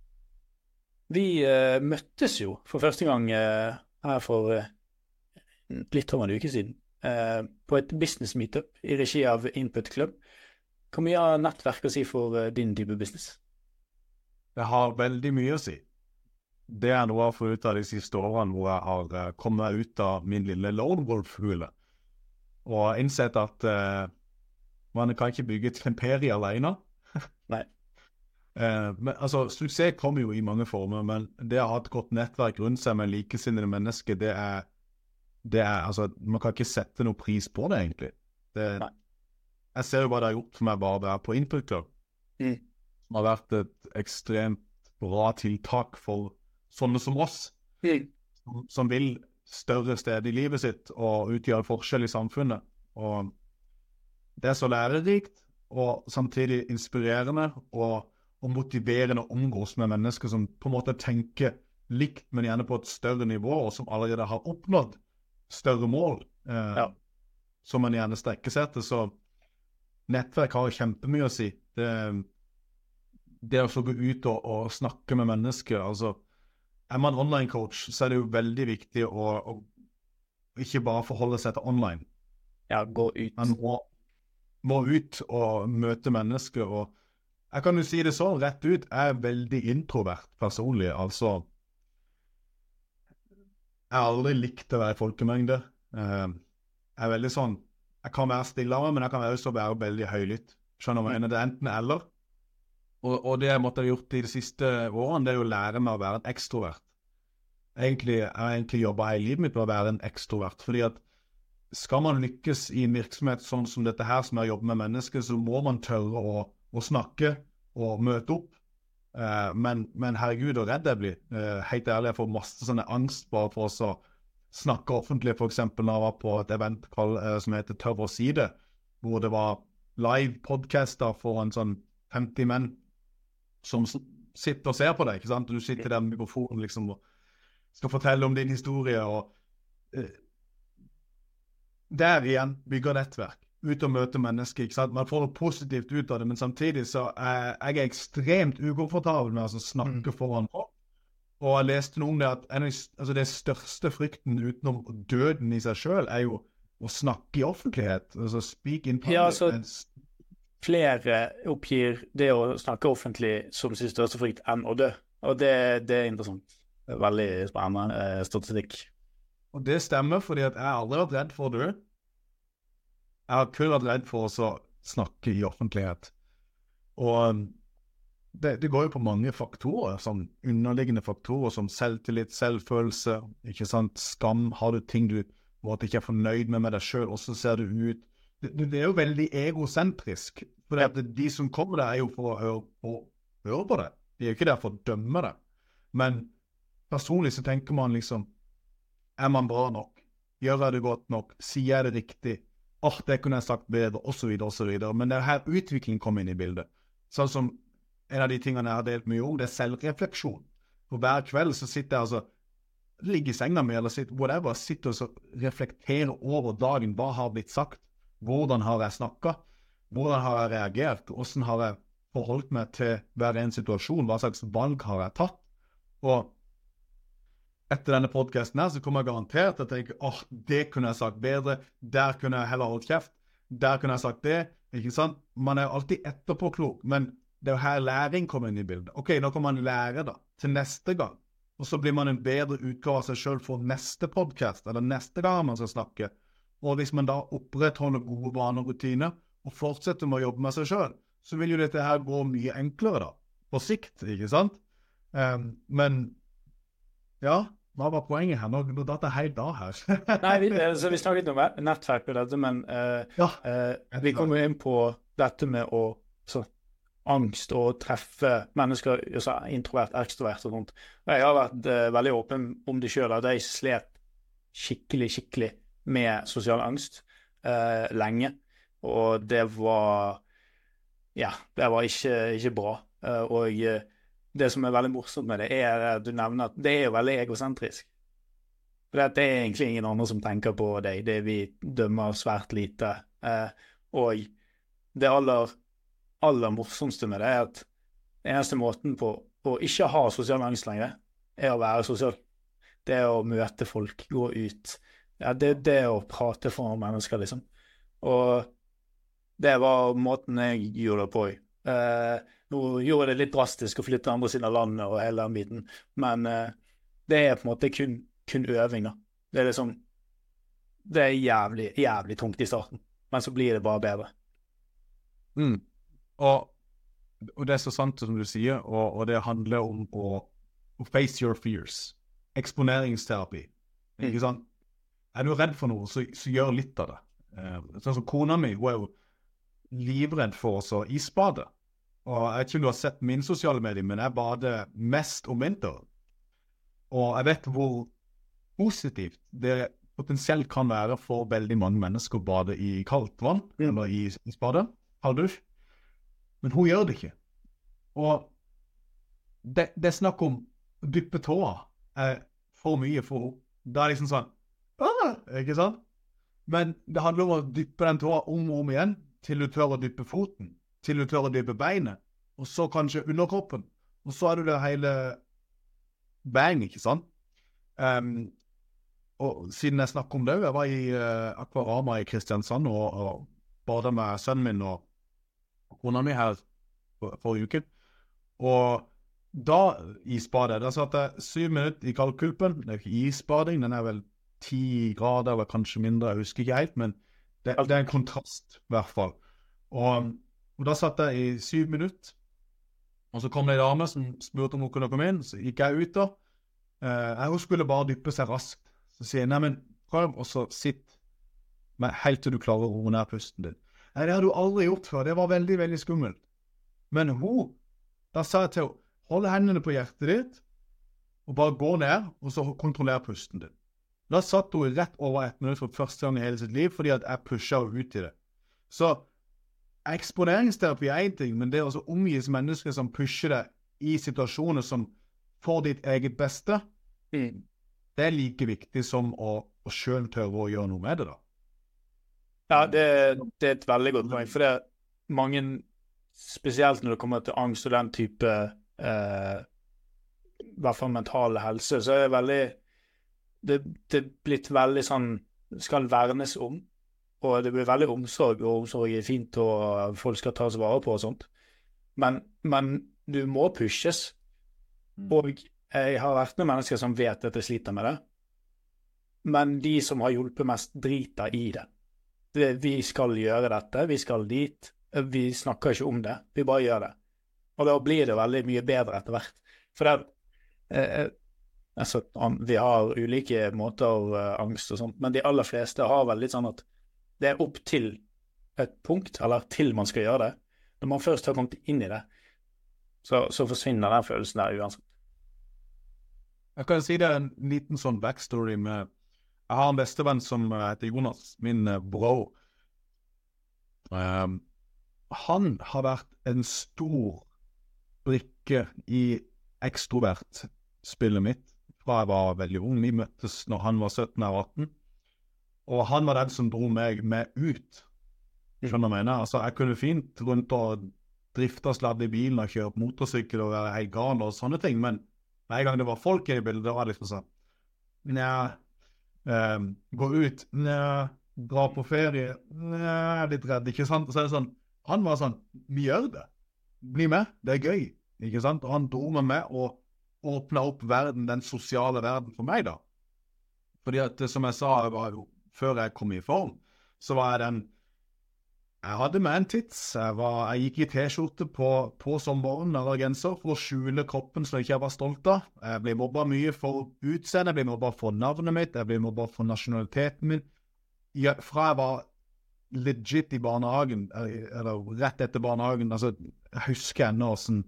Vi eh, møttes jo for første gang eh, her for eh, litt over en uke siden, eh, på et business meetup i regi av Input Club. Hvor mye har nettverk å si for eh, din type business? Det har veldig mye å si. Det er noe jeg har fått ut av de siste årene hvor jeg har uh, kommet ut av min lille lone wolf-hule og innsett at uh, man kan ikke bygge et imperie alene. Nei. Uh, men, altså, suksess kommer jo i mange former, men det å ha et godt nettverk rundt seg med likesinnede mennesker, det er, det er, altså, man kan ikke sette noe pris på det egentlig. Det, jeg ser jo hva det har gjort for meg bare å være på Input Club. Mm. Som har vært et ekstremt bra tiltak for sånne som oss, mm. som, som vil større sted i livet sitt og utgjøre forskjell i samfunnet. Og det er så lærerikt og samtidig inspirerende og, og motiverende å omgås med mennesker som på en måte tenker likt, men gjerne på et større nivå, og som allerede har oppnådd større mål, eh, ja. Som man gjerne strekker seg til. Så nettverk har kjempemye å si. Det Det å få gå ut og, og snakke med mennesker, altså, er man online-coach, så er det jo veldig viktig å, å ikke bare forholde seg til online. Ja, gå ut. Man må, må ut og møte mennesker, og jeg kan jo si det sånn, rett ut, jeg er veldig introvert personlig, altså, jeg har aldri likt å være i folkemengde. Jeg er veldig sånn, jeg kan være stillere, men jeg kan også være veldig høylytt. Skjønner man, det er enten eller. Og, og det jeg måtte ha gjort i de siste årene, det er jo å lære meg å være en ekstrovert. Egentlig, jeg har egentlig jobbet hele livet mitt med å være en ekstrovert, fordi at skal man lykkes i en virksomhet sånn som dette her, som jeg jobber med mennesker, så må man tørre å, å snakke og møte opp. Eh, men, men herregud, og redd jeg blir. Eh, helt ærlig, jeg får masse sånne angst bare for å snakke offentlig, for eksempel når jeg var på et event eh, som heter Tør å si det, hvor det var live podcaster for en sånn femti menn, som sitter og ser på deg, ikke sant? Du sitter der med mikrofonen liksom, og skal fortelle om din historie, og eh, der igjen bygger nettverk, ut og møte mennesker, ikke sant? Man får noe positivt ut av det, men samtidig så er jeg ekstremt ukomfortabel med å snakke mm. foran folk, og jeg leste noe om det at en, altså det største frykten utenom døden i seg selv er jo å snakke i offentlighet, altså speak in public. Ja, altså flere oppgir det å snakke offentlig som sin største frykt enn å dø. Og det, det er interessant. Det er veldig spennende eh, statistikk. Og det stemmer, fordi at jeg aldri har vært redd for å dø. Jeg har kun vært redd for å snakke i offentlighet. Og det, det går jo på mange faktorer, sånn underliggende faktorer som selvtillit, selvfølelse, ikke sant, skam, har du ting du måtte ikke er fornøyd med med deg selv, hvordan ser du ut? Det, det er jo veldig egosentrisk, for det, de som kommer der er jo for å høre på, høre på det. De er jo ikke der for å dømme det. Men personlig så tenker man liksom, er man bra nok? Gjør jeg det godt nok? Sier jeg det riktig? Åh, oh, det kunne jeg sagt bedre, og så videre, og så videre. Men det er her utviklingen kommer inn i bildet. Sånn som en av de tingene jeg har delt mye om, det er selvrefleksjon. For hver kveld så sitter jeg altså, ligger i senga mi, eller sitter, whatever, sitter og så reflekterer over dagen, hva har blitt sagt, hvordan har jeg snakket, hvordan har jeg reagert, hvordan har jeg forholdt meg til hver en situasjon, hva slags valg har jeg tatt. Og etter denne podcasten her, så kommer jeg garantert til å tenke, åh, oh, det kunne jeg sagt bedre, der kunne jeg heller holdt kjeft, der kunne jeg sagt det, ikke sant? Man er alltid etterpåklok, men det er jo her læring kommer inn i bildet. Ok, nå kan man lære da, til neste gang, og så blir man en bedre utgave av seg selv for neste podcast, eller neste gang man skal snakke. Og hvis man da opprettholder gode vaner og rutiner, og fortsetter med å jobbe med seg selv, så vil jo dette her gå mye enklere da, på sikt, ikke sant? Um, men, ja, hva var poenget her? Nå, nå datt jeg helt av her. Nei, vi, altså, vi snakket om nettverk på dette, men uh, ja, uh, vi kommer inn på dette med å, så, angst og treffe mennesker, altså introvert, ekstrovert og sånt. Og jeg har vært uh, veldig åpen om det selv, at jeg slet skikkelig, skikkelig med sosial angst uh, lenge, og det var, ja, det var ikke, ikke bra. Uh, og uh, det som er veldig morsomt med det, er at du nevner at det er jo veldig egosentrisk. For det er egentlig ingen andre som tenker på deg, det vi dømmer svært lite. Uh, og det aller aller morsomste med det er at eneste måten på å ikke ha sosial angst lenger er å være sosial. Det er å møte folk, gå ut. Ja, det, det er å prate for mennesker, liksom. Og det var måten jeg gjorde det på. Eh, nå gjorde jeg det litt drastisk å flytte andre siden av landet og hele den biten, men eh, det er på en måte kun, kun øving da. Det er liksom, det er jævlig, jævlig tungt i starten, men så blir det bare bedre. Mm. Og, og det er så sant som du sier, og, og det handler om å, å face your fears. Eksponeringsterapi. Mm. Ikke sant? Er du redd for noe, så, så gjør litt av det. Eh, sånn som kona mi, hun er jo livredd for oss å isbade. Og jeg vet ikke om du har sett min sosiale medier, men jeg bader mest om vinteren. Og jeg vet hvor positivt det potensielt kan være for veldig mange mennesker å bade i kaldt vann, mm. eller i isbade, halvdusj. Men hun gjør det ikke. Og det, det er snakk om å dyppe tåa er for mye for henne. Det er liksom sånn, ah, ikke sant? Men det handler om å dyppe den tåa om og om igjen, til du tør å dyppe foten, til du tør å dyppe beinet, og så kanskje underkroppen. Og så er det det hele bang, ikke sant? Um, og siden jeg snakker om det, jeg var i uh, Aquarama i Kristiansand, og, og badet med sønnen min og kona mi her for, forrige uke. Og da isbadet, da satt jeg syv minutter i kaldkulpen. Det er ikke isbading, den er vel ti grader eller kanskje mindre, jeg husker ikke helt, men det, det er en kontrast i hvert fall. Og, og da satt jeg i syv minutter, og så kom det en dame som spurte om hun kunne komme inn, så gikk jeg ut da. Eh, hun skulle bare dyppe seg raskt. Så sier jeg, nei, men prøv, og så sitt med, helt til du klarer å roe ned pusten din. Nei, det har du aldri gjort før. Det var veldig, veldig skummelt. Men hun, da sa jeg til henne, hold hendene på hjertet ditt, og bare gå ned, og så kontroller pusten din. Da satt hun rett over ett minutt for første gang i hele sitt liv, fordi at jeg pushet henne ut i det. Så eksponeringsterapi er en ting, men det er også omgis mennesker som pusher deg i situasjoner som får ditt eget beste. Mm. Det er like viktig som å, å selv tørre å gjøre noe med det da. Ja, det, det er et veldig godt poeng, for det er mange, spesielt når det kommer til angst og den type, eh, i hvert fall mentale helse, så er det veldig, det, det er blitt veldig sånn, skal vernes om, og det blir veldig omsorg, og omsorg er fint, og folk skal tas vare på og sånt. Men, men du må pushes, og jeg har vært med mennesker som vet at jeg sliter med det, men de som har hjulpet mest driter i det. det, vi skal gjøre dette, vi skal dit. Vi snakker ikke om det, vi bare gjør det. Og da blir det veldig mye bedre etter hvert. For det, eh, altså, vi har ulike måter uh, angst og sånt, men de aller fleste har vel litt sånn at det er opp til et punkt, eller til man skal gjøre det. Når man først har kommet inn i det, så, så forsvinner den følelsen der uansett. Jeg kan si det er en liten sånn backstory med, jeg har en bestevenn som heter Jonas, min uh, bro. Um, han har vært en stor brikke i ekstrovert-spillet mitt fra jeg var veldig ung. Vi møttes når han var sytten og atten. Og han var den som dro meg med ut. Skjønner du hva jeg mener? Altså, jeg kunne fint rundt og drifte og sladde i bilen og kjøre på motorsykkel og være helt gal og sånne ting, men hver gang det var folk i bildet, da var det liksom sånn, nja, um, gå ut, nja, dra på ferie, nja, litt redd, ikke sant? Og så er det sånn, han var sånn, vi gjør det. Bli med, det er gøy, ikke sant? Og han dro meg med og åpnet opp verden, den sosiale verden for meg da. Fordi at, som jeg sa, jeg var, før jeg kom i form, så var jeg den, jeg hadde med en tits, jeg, var, jeg gikk i t-skjorte på, på sommeren eller genser for å skjule kroppen som jeg ikke var stolt av. Jeg ble mobbet mye for utseende, jeg ble mobbet for navnet mitt, jeg ble mobbet for nasjonaliteten min. Jeg, fra jeg var legit i barnehagen, eller, eller rett etter barnehagen, altså, jeg husker ennå hvordan,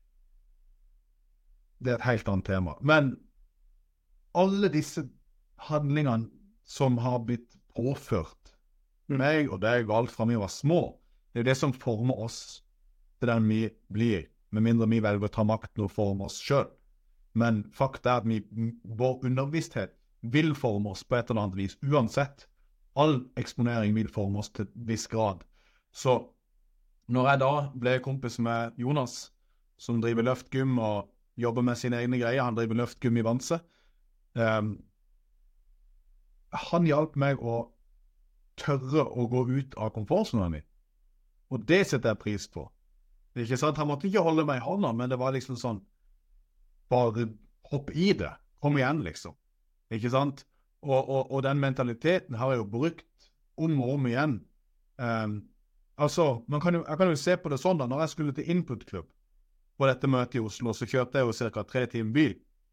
det er et helt annet tema. Men alle disse handlingene som har blitt påført meg og deg alt fra vi var små, det er det som former oss til den vi blir, med mindre vi velger å ta makten og forme oss selv. Men fakta er at vi, vår underbevissthet vil forme oss på et eller annet vis, uansett. All eksponering vil forme oss til en viss grad. Så når jeg da ble kompis med Jonas, som driver løftgym og jobber med sine egne greier, han driver løftgym i Vanse, um, han hjalp meg å tørre å gå ut av komfortsonen min. Og det setter jeg pris på. Det er ikke sant, han måtte ikke holde meg i hånda, men det var liksom sånn, bare hopp i det, kom igjen liksom. Ikke sant? Og, og, og den mentaliteten har jeg jo brukt om og om igjen. Um, altså, man kan jo, jeg kan jo se på det sånn da, når jeg skulle til Input-klubb på dette møtet i Oslo, så kjørte jeg jo cirka tre timer bil.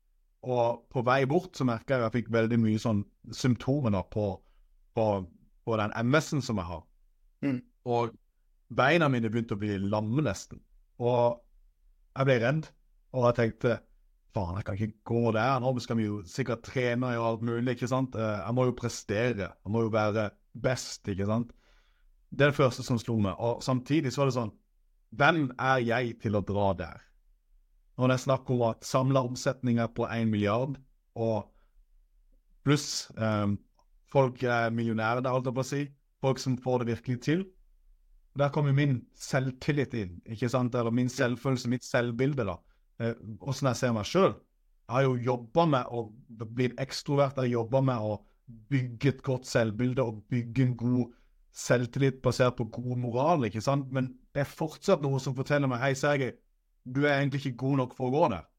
Og på vei bort så merket jeg at jeg fikk veldig mye sånn symptomer på, på på den M S-en som jeg har. Mm. Og beina mine begynte å bli lamme nesten. Og jeg ble redd. Og jeg tenkte, faen, jeg kan ikke gå der. Nå skal vi jo sikkert trene og alt mulig, ikke sant? Jeg må jo prestere. Jeg må jo være best, ikke sant? Det er det første som slo meg. Og samtidig så var det sånn, hvem er jeg til å dra der? Når jeg snakker om at samlet omsetning er på en milliard, og pluss um, folk er millionære, det er alt jeg på å si. Folk som får det virkelig til. Der kommer min selvtillit inn, ikke sant? Eller min selvfølelse, mitt selvbilde da. Eh, hvordan jeg ser meg selv. Jeg har jo jobbet med å bli ekstrovert, jeg har jobbet med å bygge et godt selvbilde og bygge en god selvtillit basert på god moral, ikke sant? Men det er fortsatt noe som forteller meg, hei Sergej, du er egentlig ikke god nok for å gå der.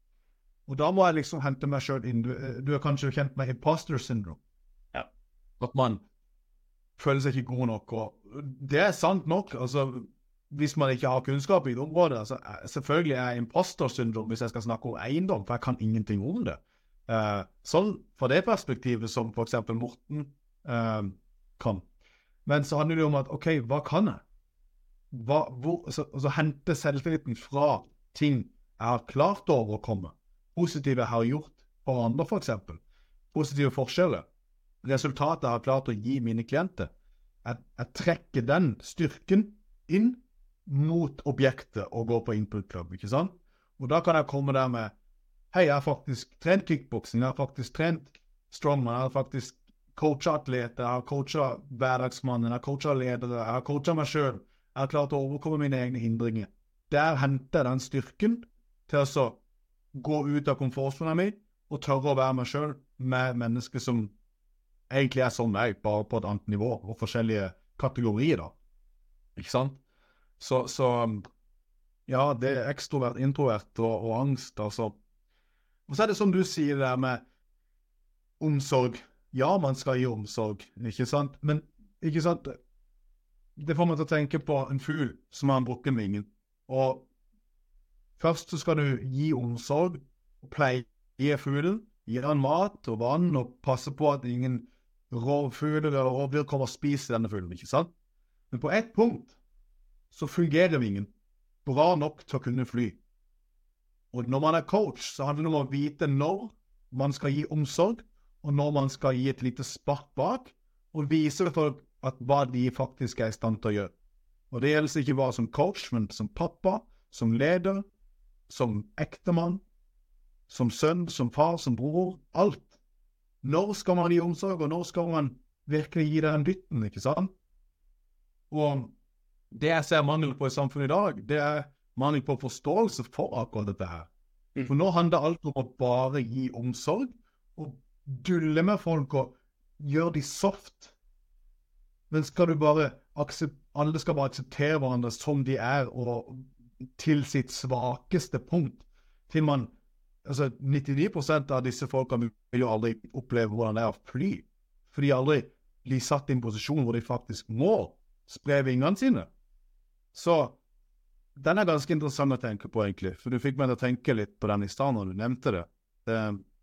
Og da må jeg liksom hente meg selv inn. Du, du er kanskje kjent med imposter syndrome. Ja. At man føler seg ikke god nok. Og det er sant nok. Altså, hvis man ikke har kunnskap i det området, altså, selvfølgelig er imposter syndrome hvis jeg skal snakke om eiendom, for jeg kan ingenting om det. Uh, sånn fra det perspektivet som for eksempel Morten uh, kan. Men så handler det om at, ok, hva kan jeg? Hva, hvor, så, så hente selvtilliten fra ting jeg har klart å overkomme. Positive jeg har gjort for andre, for eksempel. Positive forskjeller. Resultatet jeg har klart å gi mine klienter. Jeg, jeg trekker den styrken inn mot objektet og går på Input Club, ikke sant? Og da kan jeg komme der med, hei, jeg har faktisk trent kickboxing, jeg har faktisk trent strongman, jeg har faktisk coachet atleter, jeg har coachet hverdagsmannen, jeg har coachet ledere, jeg har coachet meg selv, jeg har klart å overkomme mine egne hindringer. Der henter jeg den styrken til å gå ut av komfortsonen min og tørre å være meg selv med mennesker som egentlig er som meg, bare på et annet nivå og forskjellige kategorier da. Ikke sant? Så, så ja, det er ekstrovert, introvert og, og angst, altså. Og så er det som du sier der med omsorg. Ja, man skal gi omsorg, ikke sant? Men ikke sant? Det får meg til å tenke på en fugl som har en brukken vinge. Og først så skal du gi omsorg og pleie fuglen, gi den mat og vann og passe på at ingen rovfugler eller rovdyr kommer og spiser denne fuglen, ikke sant? Men på et punkt så fungerer vingen bra nok til å kunne fly. Og når man er coach, så handler det om å vite når man skal gi omsorg, og når man skal gi et lite spark bak, og vise folk at hva de faktisk er i stand til å gjøre. Og det gjelder ikke bare som coach, men som pappa, som leder, som ektemann, som sønn, som far, som bror, alt. Når skal man gi omsorg, og når skal man virkelig gi den dytten, ikke sant? Og det jeg ser mangel på i samfunnet i dag, det er mangel på forståelse for akkurat dette her. For nå handler alt om å bare gi omsorg, og dulle med folk og gjøre de soft. Men skal du bare alle skal bare akseptere hverandre som de er, og til sitt svakeste punkt, til man, altså nittini prosent av disse folkene vil jo aldri oppleve hvordan det er å fly, for de aldri blir satt i en posisjon hvor de faktisk må spre vingene sine. Så den er ganske interessant å tenke på egentlig, for du fikk meg til å tenke litt på den i stedet når du nevnte det. det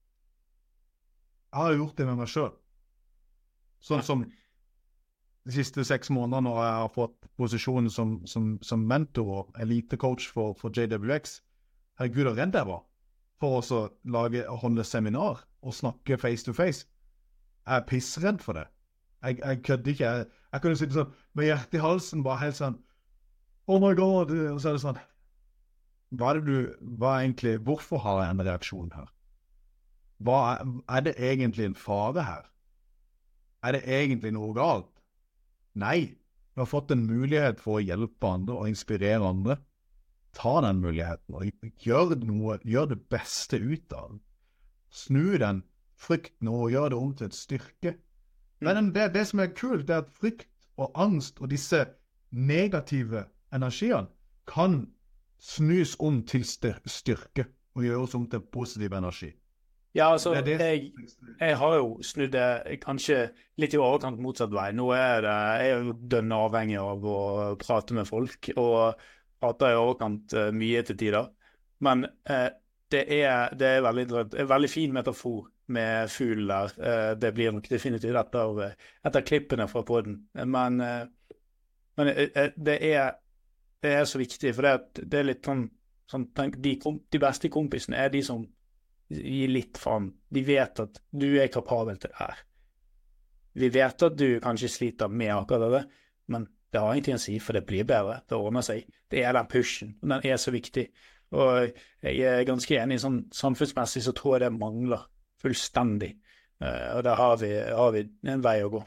jeg har gjort det med meg selv. Sånn som de siste seks måneder når jeg har fått posisjonen som, som, som mentor og elitecoach for, for J W X. Herregud, og redd jeg var for å lage og holde seminar og snakke face to face. Jeg er pissredd for det. Jeg, jeg kødder ikke. Jeg, jeg kunne sitte sånn med hjertet i halsen, bare helt sånn oh my god, og så er det sånn hva er det du, hva er egentlig, hvorfor har jeg en reaksjon her? Hva er, er det egentlig en fare her? Er det egentlig noe galt? Nei, du har fått en mulighet for å hjelpe andre og inspirere andre. Ta den muligheten og gjør noe, gjør det beste ut av den. Snu den frykten og gjør det om til et styrke. Men det, det som er kult er at frykt og angst og disse negative energiene kan snus om til styrke og gjøres om til positiv energi. Ja, altså, det det. Jeg, jeg har jo snudd det kanskje litt i overkant motsatt vei. Nå er det, jeg er jo dønn avhengig av å prate med folk, og prater i overkant uh, mye til tider. Men uh, det, er, det er veldig, en veldig fin metafor med fugl der. Uh, det blir nok definitivt etter, etter klippene fra podden. Men, uh, men uh, det, er, det er så viktig, for det, det er litt sånn, sånn tenk, de, de beste kompisene er de som gi litt faen. De vet at du er kapabel til det her. Vi vet at du kanskje sliter med akkurat det, men det har ingenting å si, for det blir bedre. Det ordner seg. Det er den pushen, og den er så viktig. Og jeg er ganske enig, sånn samfunnsmessig så tror jeg det mangler fullstendig. Uh, og der har vi, har vi en vei å gå.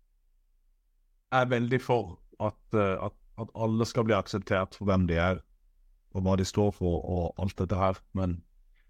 Jeg er veldig for at, uh, at, at alle skal bli akseptert for hvem de er, og hva de står for, og alt dette her, men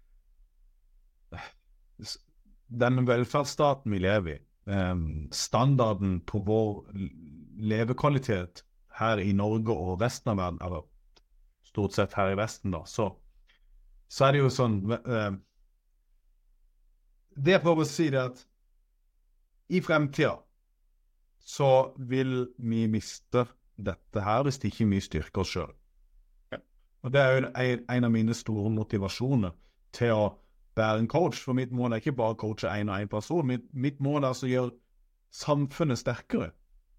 den velferdsstaten vi lever i, eh, standarden på vår levekvalitet her i Norge og resten av verden, eller stort sett her i Vesten da, så, så er det jo sånn eh, det jeg prøver å si det at i fremtiden så vil vi miste dette her hvis ikke vi styrker oss selv. Ja. Og det er jo en, en av mine store motivasjoner til å være en coach, for mitt mål er ikke bare å coache en og en person, mitt, mitt mål er altså å gjøre samfunnet sterkere.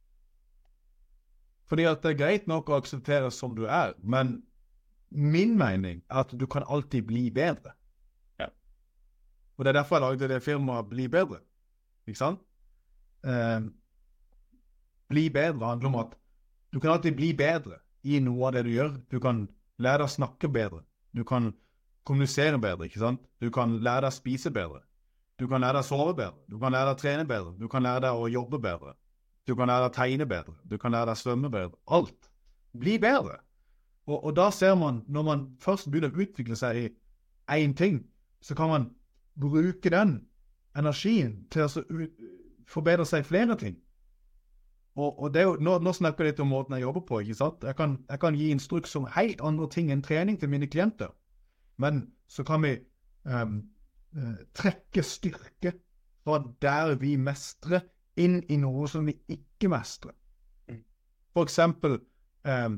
Fordi at det er greit nok å akseptere som du er, men min mening er at du kan alltid bli bedre. Ja. Og det er derfor jeg lagde det firmaet Bli Bedre. Ikke sant? Eh, bli bedre handler om at du kan alltid bli bedre i noe av det du gjør. Du kan lære deg å snakke bedre. Du kan kommunisere bedre, ikke sant? Du kan lære deg å spise bedre. Du kan lære deg å sove bedre. Du kan lære deg å trene bedre. Du kan lære deg å jobbe bedre. Du kan lære deg å tegne bedre. Du kan lære deg å svømme bedre. Alt. Bli bedre. Og, og da ser man, når man først begynner å utvikle seg i en ting, så kan man bruke den energien til å ut, forbedre seg i flere ting. Og, og det er jo, nå, nå snakker jeg litt om måten jeg jobber på, ikke sant? Jeg kan, jeg kan gi instruks om helt andre ting enn trening til mine klienter. Men så kan vi um, uh, trekke styrke fra der vi mestrer inn i noe som vi ikke mestrer. For eksempel, eh,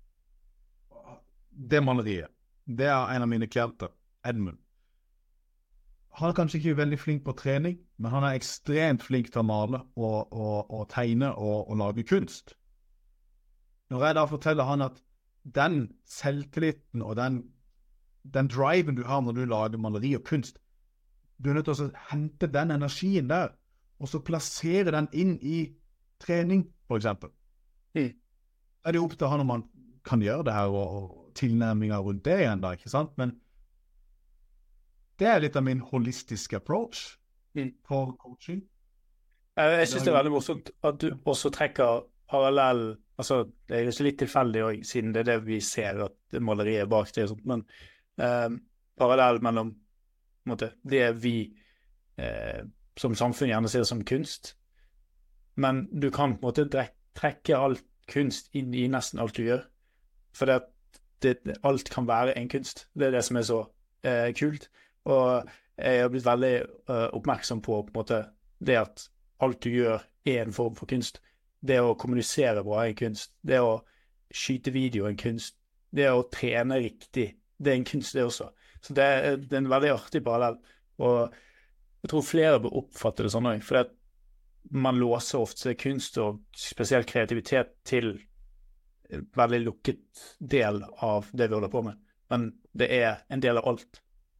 det maleriet. Det er en av mine klienter, Edmund. Han er kanskje ikke veldig flink på trening, men han er ekstremt flink til å male og, og, og tegne og, og lage kunst. Når jeg da forteller han at den selvtilliten og den, den driven du har når du lager maleri og kunst, du er nødt til å hente den energien der, og så plassere den inn i trening, for eksempel. Mm. Er det opp til han om man kan gjøre det her, og, og tilnærminger rundt det igjen da, ikke sant? Men det er litt av min holistiske approach mm. for coaching. Jeg, jeg synes det er veldig morsomt at du også trekker parallell, altså det er jo litt tilfeldig også, siden det er det vi ser at maleriet er bak det, og sånt, men eh, parallell mellom måte, det vi eh, som samfunn gjerne ser som kunst, men du kan på en måte trekke alt kunst inn i nesten alt du gjør, for det, det, alt kan være en kunst. Det er det som er så eh, kult. Og jeg har blitt veldig uh, oppmerksom på, på en måte, det at alt du gjør er en form for kunst. Det å kommunisere bra er en kunst. Det å skyte video er en kunst. Det å trene riktig, det er en kunst det også. Så det er, det er en veldig artig parallell. Og jeg tror flere bør oppfatte det sånn også, for at man låser ofte kunst og spesielt kreativitet til en veldig lukket del av det vi holder på med. Men det er en del av alt.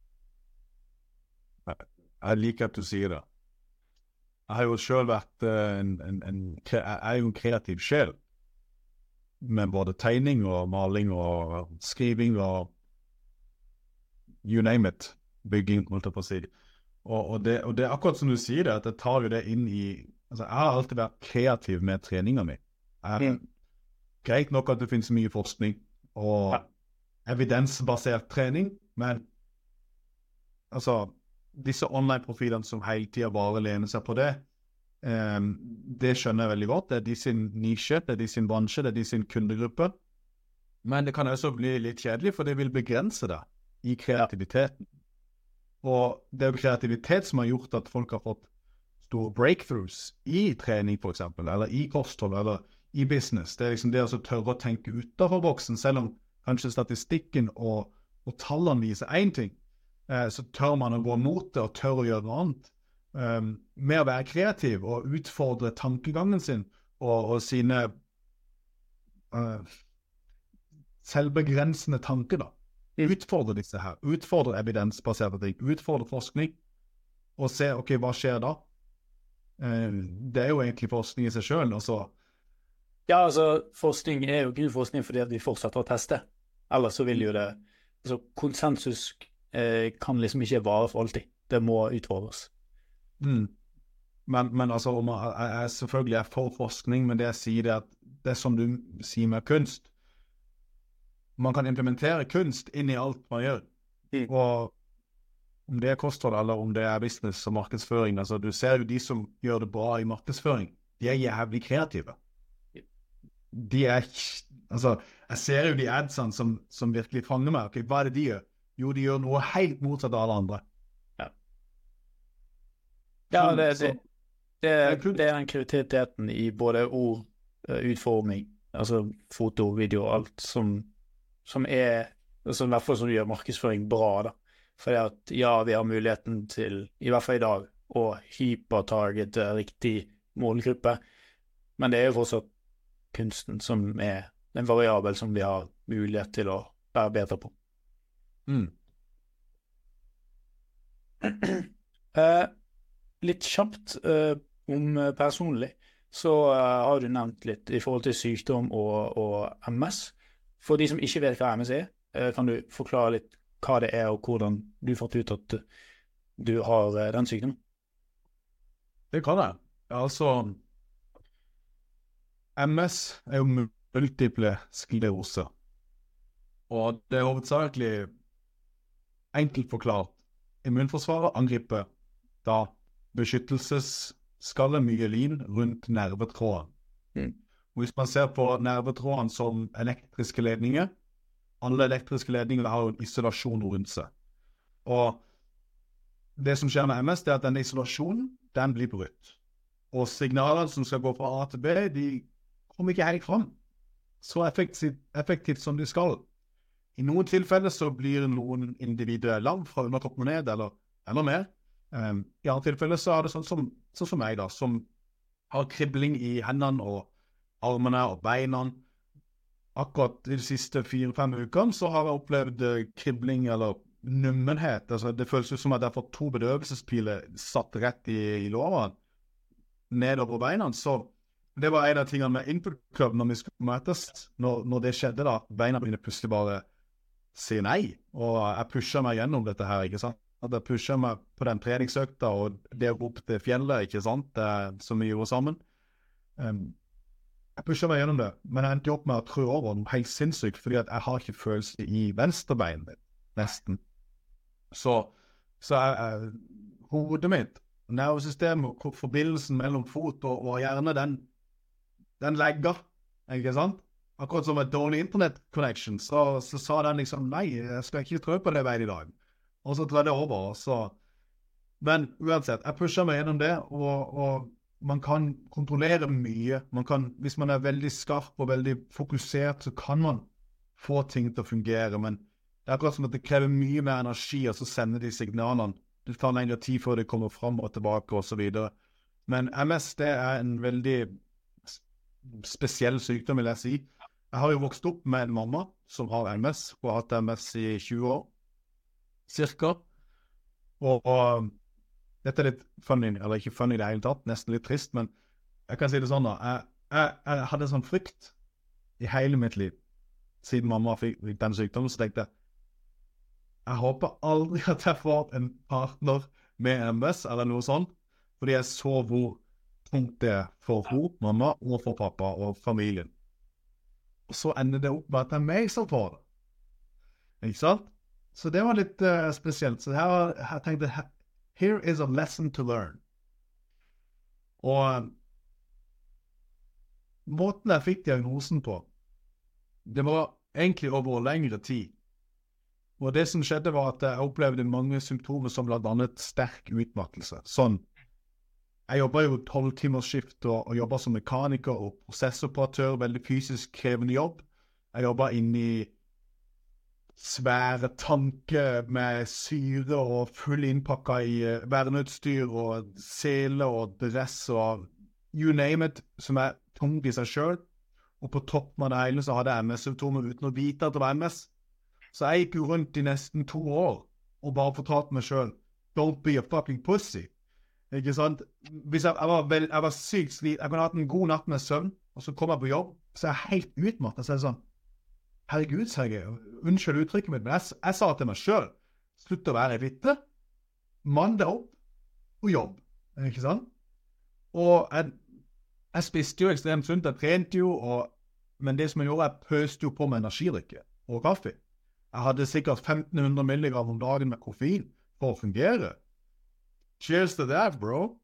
Jeg liker at du sier det. Jeg har jo selv vært en, en, en, jeg er jo en kreativ sjel, med både tegning og maling og skriving og you name it, bygging, måtte jeg på å si. Og, og, det, og det er akkurat som du sier det, at jeg tar jo det inn i, altså jeg har alltid vært kreativ med treninga mi. Jeg, mm. Greit nok at det finnes mye forskning og evidensbasert trening, men altså, disse online-profilene som hele tiden bare lener seg på det, um, det skjønner jeg veldig godt. Det er de sin nisje, det er de sin bransje, det er de sin kundegruppe. Men det kan også bli litt kjedelig, for det vil begrense det i kreativiteten. Og det er jo kreativitet som har gjort at folk har fått store breakthroughs i trening, for eksempel, eller i kosthold, eller i business. Det er liksom det å tørre å tenke utenfor boksen, selv om kanskje statistikken og, og tallene viser en ting. Så tør man å gå mot det og tør å gjøre noe annet. Um, med å være kreativ og utfordre tankegangen sin og, og sine uh, selvbegrensende tanker da. Utfordre disse her. Utfordre evidensbaserte ting. Utfordre forskning. Og se, ok, hva skjer da? Um, det er jo egentlig forskning i seg selv. Altså. Ja, altså, forskning er jo ikke forskning fordi at vi fortsetter å teste. Ellers så vil jo det, altså konsensus kan liksom ikke vare for alltid. Det må utfordres. Mm. Men, men altså, jeg er selvfølgelig er for forskning, men det jeg sier det at det er som du sier med kunst. Man kan implementere kunst inn i alt man gjør. Mm. Og om det er kosthold, eller om det er business og markedsføring, altså du ser jo de som gjør det bra i markedsføring, de er jævlig kreative. De er, altså, jeg ser jo de adsene som, som virkelig fanger meg. Ok, hva er det de gjør? Jo, de gjør noe helt motsatt av alle andre. Ja, ja det, det, det, det er den kreativiteten i både ord, utforming, altså foto, video og alt som, som er, altså i hvert fall som gjør markedsføring bra da. Fordi at ja, vi har muligheten til, i hvert fall i dag, å hypertargete riktig målgruppe, men det er jo fortsatt kunsten som er en variabel som vi har mulighet til å være bedre på. Mm. uh, litt kjapt uh, om personlig så uh, har du nevnt litt i forhold til sykdom og, og M S. For de som ikke vet hva M S er, uh, kan du forklare litt hva det er og hvordan du fått ut at du har uh, den sykdommen? Det kan jeg. Altså M S er jo multiple sklerose, og det er hovedsakelig enkelt forklart. Immunforsvaret angriper da beskyttelsesskalle myelin rundt nervetråden. Mm. Hvis man ser på nervetråden som elektriske ledninger, alle elektriske ledninger har en isolasjon rundt seg. Og det som skjer med M S, det er at denne isolasjonen, den blir brutt. og signalene som skal gå fra A til B, de kommer ikke helt fram. Så effektivt, effektivt som de skal. I noen tilfeller så blir noen individer lam fra underkroppen og ned, eller enda mer. Um, I andre tilfeller så er det sånn som, sånn som meg da, som har kribling i hendene og armene og beina. Akkurat de siste fire-fem ukene så har jeg opplevd kribling eller nummenhet. Altså, det føles ut som at jeg får to bedøvelsespiler satt rett i, i lårene, nedover beina. Så det var en av tingene med Input Club når vi skulle møtes. Når, når det skjedde da, beina mine plutselig bare sier nei. Og jeg pusher meg gjennom dette her, ikke sant? At jeg pusher meg på den treningsøkta og det å gå opp til fjellet, ikke sant? Det, som vi gjorde sammen. Um, jeg pusher meg gjennom det, men jeg endte opp med å trø over noe helt sinnssykt, fordi at jeg har ikke følelse i venstrebeinet mitt, nesten. Så, så jeg, jeg, hodet mitt, nervesystemet, forbindelsen mellom fot og, og hjerne, den, den legger, ikke sant? Akkurat som et dårlig internet-connection, så, så sa den liksom, nei, jeg skal ikke trø på det veiet i dag. Og så tror jeg det over, så... Men uansett, jeg pusher meg gjennom det, og, og man kan kontrollere mye. Man kan, hvis man er veldig skarp og veldig fokusert, så kan man få ting til å fungere, men det er akkurat som at det krever mye mer energi, og så sender de signalene. Det tar lengre tid før det kommer frem og tilbake, og så videre. Men M S, det er en veldig spesiell sykdom, vil jeg si. Jeg har jo vokst opp med en mamma som har M S, og har hatt M S i tjue år. Cirka. Og, og dette er litt funny, eller ikke funny i det hele tatt, nesten litt trist, men jeg kan si det sånn da. Jeg, jeg, jeg hadde sånn frykt i hele mitt liv, siden mamma fikk den sykdommen, så tenkte jeg, jeg håper aldri at jeg får en partner med M S, eller noe sånt, fordi jeg så hvor tungt det er for henne, mamma, og for pappa, og familien. Og så ender det opp med at det er meg som får det. Ikke sant? Så det var litt uh, spesielt. Så her, jeg tenkte, here is a lesson to learn. Og uh, måten jeg fikk diagnosen på, det var egentlig over lengre tid. Og det som skjedde var at jeg opplevde mange symptomer som blant annet sterk utmattelse. Sånn, jeg jobber jo tolv timers skift og, og jobber som mekaniker og prosessoperatør, veldig fysisk krevende jobb. Jeg jobber inne i svære tanker med syre og full innpakka i uh, verneutstyr og sele og dress og you name it, som er tungt i seg selv. Og på toppen av det hele så hadde jeg M S-symptomer uten å vite at det var M S. Så jeg gikk jo rundt i nesten to år og bare fortalte meg selv, don't be a fucking pussy. Ikke sant? Hvis jeg, jeg, var, vel, jeg var sykt slit, jeg kunne hatt en god natt med søvn, og så kom jeg på jobb, så er jeg helt utmattet, så er det sånn, herregud, sa jeg, unnskyld uttrykket mitt, men jeg, jeg sa til meg selv, slutt å være fitte, mann deg opp og jobb, ikke sant? Og jeg, jeg spiste jo ekstremt sunt, jeg trente jo, og, men det som jeg gjorde, jeg pøste jo på med energidrikke og kaffe. Jeg hadde sikkert femten hundre milligram om dagen med koffein for å fungere. Cheers to that, bro!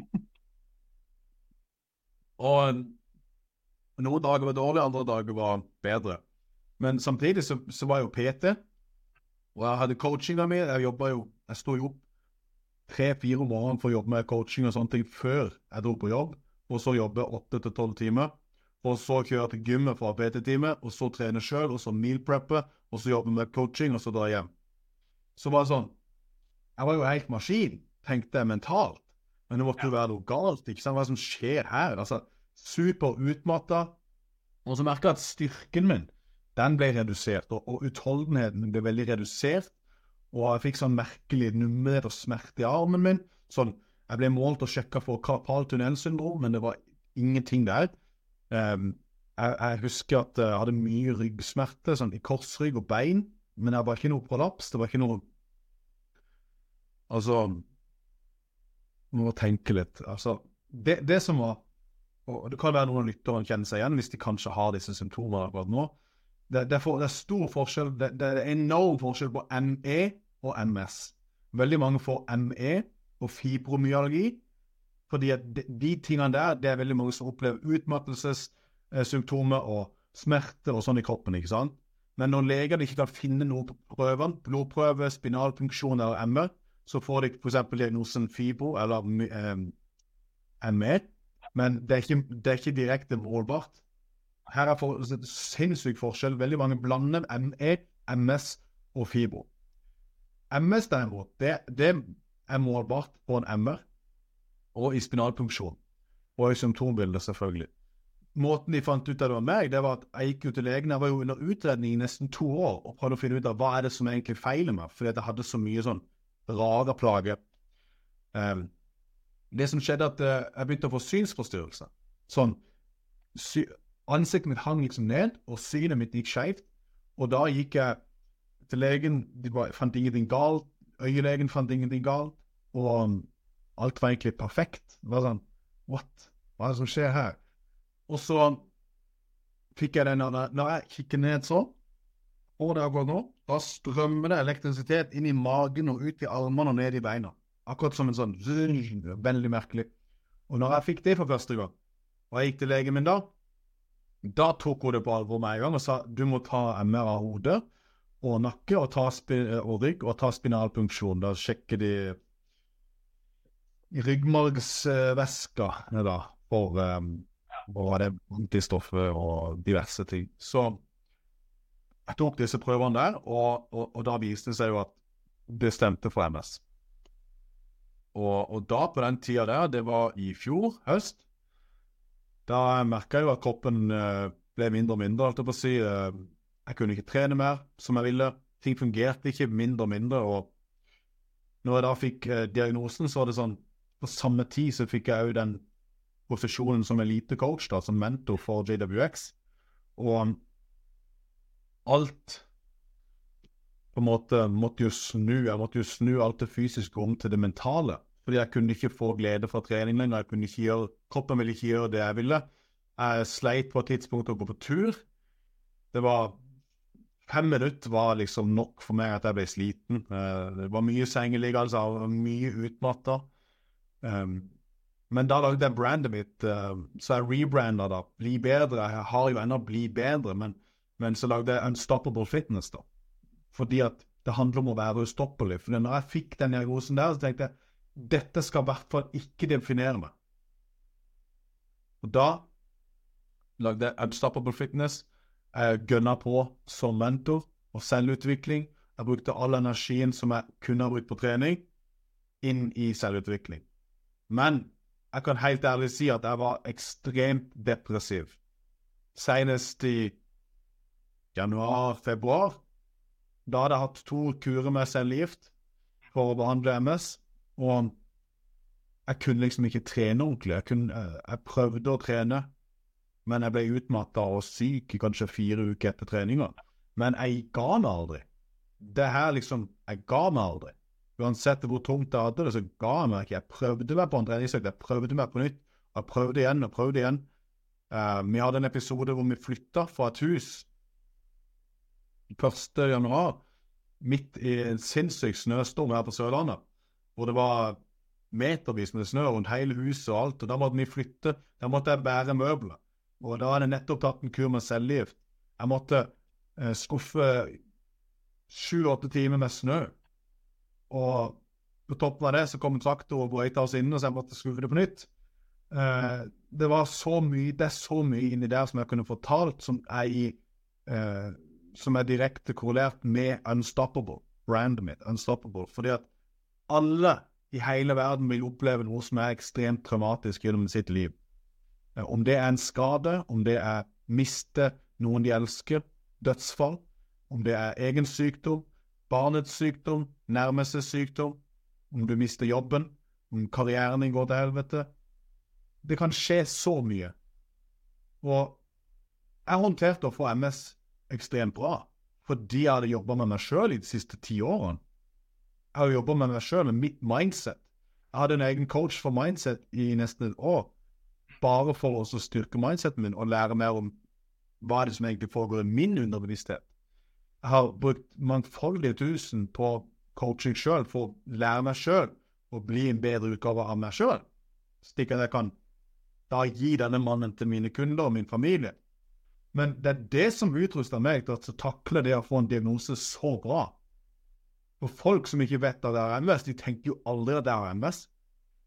Og noen dager var dårlige, andre dager var bedre. Men samtidig så, så var jeg jo P T, og jeg hadde coachinga mi, jeg jobbet jo, jeg stod jo opp tre-fire om morgenen for å jobbe med coaching og sånne ting før jeg dro på jobb, og så jobbe åtte til tolv timer, og så kjøre til gymmet for P T-time, og så trene selv, og så meal preppe, og så jobbe med coaching, og så dra hjem. Så var det sånn, jeg var jo helt maskin, tenkte jeg mentalt, men det måtte jo være noe galt, ikke sant? Hva som skjer her? Altså, super utmattet, og så merket jeg at styrken min, den ble redusert, og, og utholdenheten ble veldig redusert, og jeg fikk sånn merkelig nummerhet og smerte i armen min, sånn, jeg ble målt og sjekket for karpaltunnelsyndrom, men det var ingenting der. Um, jeg, jeg husker at jeg hadde mye ryggsmerte, sånn i korsrygg og bein, men det var ikke noe prolaps, det var ikke noe, altså, må tenke litt, altså, det, det som var, og det kan være noen lyttere kjenner seg igjen, hvis de kanskje har disse symptomene akkurat nå, Det, det, er for, det er stor forskjell, det, det er enorm forskjell på M E og M S. Veldig mange får M E og fibromyalgi, fordi at de, de tingene der, det er veldig mange som opplever utmattelsessymptomer og smerte og sånn i kroppen, ikke sant? Men når legene ikke kan finne noe på prøvene, blodprøve, spinalfunksjon eller M R, så får de for eksempel diagnosen fibro eller um, M E, men det er ikke, det er ikke direkte målbart. Her er for, det er sinnssyk forskjell. Veldig mange blander M E, M S og fibro. M S derimot, det, det er målbart på en M R og i spinalpunksjon, og i symptombilder selvfølgelig. Måten de fant ut av det var meg, det var at jeg gikk ut til legen. Jeg var jo under utredning i nesten to år og prøvde å finne ut av hva er det som egentlig feiler meg, fordi jeg hadde så mye sånn rare plager. Um, det som skjedde at uh, jeg begynte å få synsforstyrrelse. Sånn, sy ansiktet mitt hang liksom ned, og synet mitt gikk skjevt, og da gikk jeg til legen, de bare, fant ingenting galt, øyelegen fant ingenting galt, og um, alt var egentlig perfekt. Det var sånn, what? Hva er det som skjer her? Og så fikk jeg den, når jeg kikker ned så, og det har gått nå, da strømmer det elektrisitet inn i magen og ut i armene og ned i beina. Akkurat som en sånn, veldig merkelig. Og når jeg fikk det for første gang, og jeg gikk til legen min da, da tok hun det på alvor med en gang og sa, du må ta M R av hodet og nakke og, ta og rygg og ta spinalpunksjon. Da sjekker de ryggmargsvæska da, for... Um, og det antistoffer og diverse ting. Så jeg tok disse prøvene der, og, og, og da viste det seg jo at det stemte for M S. Og, og da på den tiden der, det var i fjor, høst, da merket jeg jo at kroppen uh, ble mindre og mindre, alt jeg på å si. Uh, jeg kunne ikke trene mer som jeg ville. Ting fungerte ikke mindre og mindre, og når jeg da fikk uh, diagnosen, så var det sånn, på samme tid så fikk jeg jo den profesjonen som elitecoach, da, som mentor for J W X, og alt på en måte måtte jo snu, jeg måtte jo snu alt det fysiske om til det mentale, fordi jeg kunne ikke få glede fra trening lenger, jeg kunne ikke gjøre, kroppen ville ikke gjøre det jeg ville, jeg sleit på et tidspunkt å gå på tur, det var, fem minutter var liksom nok for meg at jeg ble sliten, det var mye sengeliggelse, jeg var mye utmattet, um, men da lagde jeg brandet mitt, uh, så jeg rebrandet da, bli bedre, jeg har jo ennå bli bedre, men, men så lagde jeg Unstoppable Fitness da, fordi at det handler om å være ustoppelig, for når jeg fikk den diagnosen der, så tenkte jeg, dette skal i hvert fall ikke definere meg. Og da lagde jeg Unstoppable Fitness, jeg gønnet på som mentor og selvutvikling, jeg brukte all energien som jeg kunne ha brukt på trening, inn i selvutvikling. Men jeg kan helt ærlig si at jeg var ekstremt depressiv. Senest i januar, februar, da hadde jeg hatt to kurer med cellegift for å behandle M S, og jeg kunne liksom ikke trene ordentlig. Jeg, kunne, jeg prøvde å trene, men jeg ble utmattet og syk i kanskje fire uker etter treninger. Men jeg ga meg aldri. Det her liksom, jeg ga meg aldri. Uansett hvor tungt jeg hadde det, så ga jeg meg ikke. Jeg prøvde meg på en treningsøkt, jeg prøvde meg på nytt, jeg prøvde igjen og prøvde igjen. Uh, vi hadde en episode hvor vi flyttet fra et hus første januar, midt i en sinnssyk snøstorm her på Sørlandet, hvor det var metervis med snø rundt hele huset og alt, og da måtte vi flytte, da måtte jeg bære møbler, og da hadde jeg nettopp tatt en kur med cellegift. Jeg måtte uh, skuffe sju-åtte timer med snø, og på toppen av det så kom en traktor og brøyte oss inn, og så jeg måtte skuffe det på nytt. Uh, det var så mye, det er så mye inni der som jeg kunne fortalt, som er, i, uh, som er direkte korrelert med Unstoppable, brandet mitt, Unstoppable, fordi at alle i hele verden vil oppleve noe som er ekstremt traumatisk gjennom sitt liv. Uh, om det er en skade, om det er miste noen de elsker, dødsfall, om det er egen sykdom, barnets sykdom, nærmeste sykdom, om du mister jobben, om karrieren din går til helvete. Det kan skje så mye. Og jeg håndterte å få M S ekstremt bra, fordi jeg hadde jobbet med meg selv i de siste ti årene. Jeg hadde jobbet med meg selv med mitt mindset. Jeg hadde en egen coach for mindset i nesten et år, bare for å styrke mindseten min og lære mer om hva det som egentlig foregår i min underbevissthet. Jeg har brukt mangfoldige tusen på coaching selv for å lære meg selv og bli en bedre utgave av meg selv, slik at jeg kan da gi denne mannen til mine kunder og min familie. Men det er det som utruster meg til å takle det å få en diagnose så bra. For folk som ikke vet at det er M S, de tenker jo aldri at det er M S.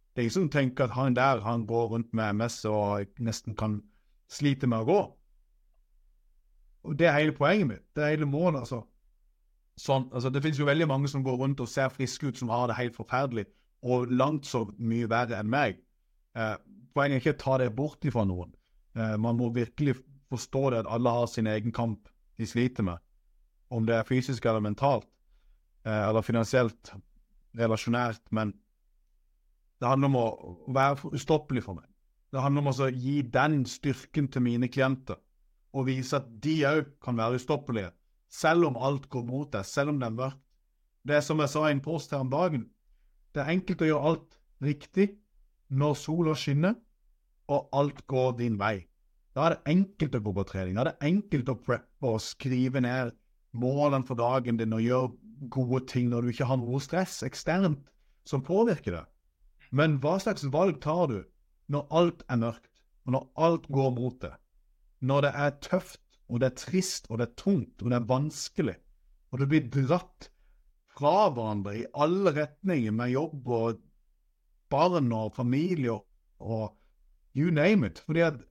Det er ingen som tenker at han der, han går rundt med M S og nesten kan slite med å gå. Og det er hele poenget mitt. Det er hele målet, altså. Sånn, altså det finnes jo veldig mange som går rundt og ser friske ut, som har det helt forferdelig, og langt så mye verre enn meg. Eh, poenget er ikke å ta det bort ifra noen. Eh, man må virkelig forstå det at alle har sin egen kamp de sliter med. Om det er fysisk eller mentalt, eh, eller finansielt, relasjonært, men det handler om å være ustoppelig for meg. Det handler om å gi den styrken til mine klienter, og vise at de også kan være ustoppelige, selv om alt går mot deg, selv om det er mørkt. Det er som jeg sa i en post her om dagen, det er enkelt å gjøre alt riktig når sola skinner, og alt går din vei. Da er det enkelt å gå på trening, da er det enkelt å preppe og skrive ned målene for dagen din, og gjøre gode ting når du ikke har noe stress eksternt som påvirker det. Men hva slags valg tar du når alt er mørkt, og når alt går mot det? Når det er tøft, og det er trist, og det er tungt, og det er vanskelig, og du blir dratt fra hverandre i alle retninger med jobb og barn og familie og, og you name it. Fordi at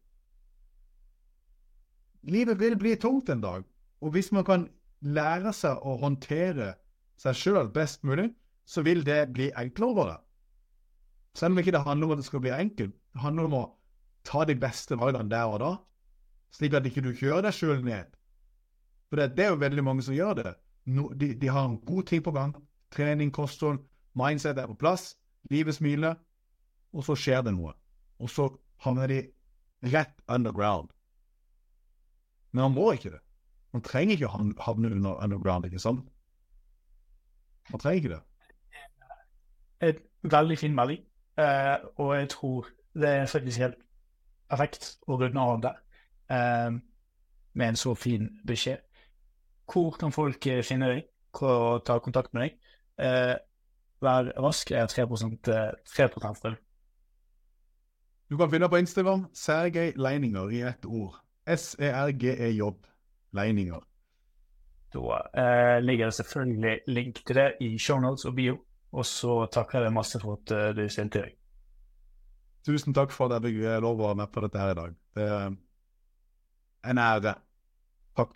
livet vil bli tungt en dag, og hvis man kan lære seg å håndtere seg selv best mulig, så vil det bli enklere over det. Selv om ikke det handler om at det skal bli enkelt, det handler om å ta de beste valgene der og da, slik at ikke du kjører deg selv ned. For det, det er jo veldig mange som gjør det. No, de, de har en god ting på gang, trening, kosthold, mindset er på plass, livet smiler, og så skjer det noe. Og så havner de rett underground. Men man må ikke det. Man trenger ikke havne under underground, ikke sant? Man trenger ikke det. Et veldig fin melding, eh, og jeg tror det er faktisk helt perfekt å runde av det. Uh, med en så fin beskjed. Hvor kan folk finne deg og ta kontakt med deg? Uh, vær rask er tre prosent full. Du kan finne på Instagram Sergej Leininger i ett ord. S E R G E J Leininger. Da uh, ligger det selvfølgelig link til det i show notes og bio, og så takker jeg deg masse for at uh, du stilte deg. Tusen takk for at jeg fikk lov å være med på dette her i dag. Det er en ære.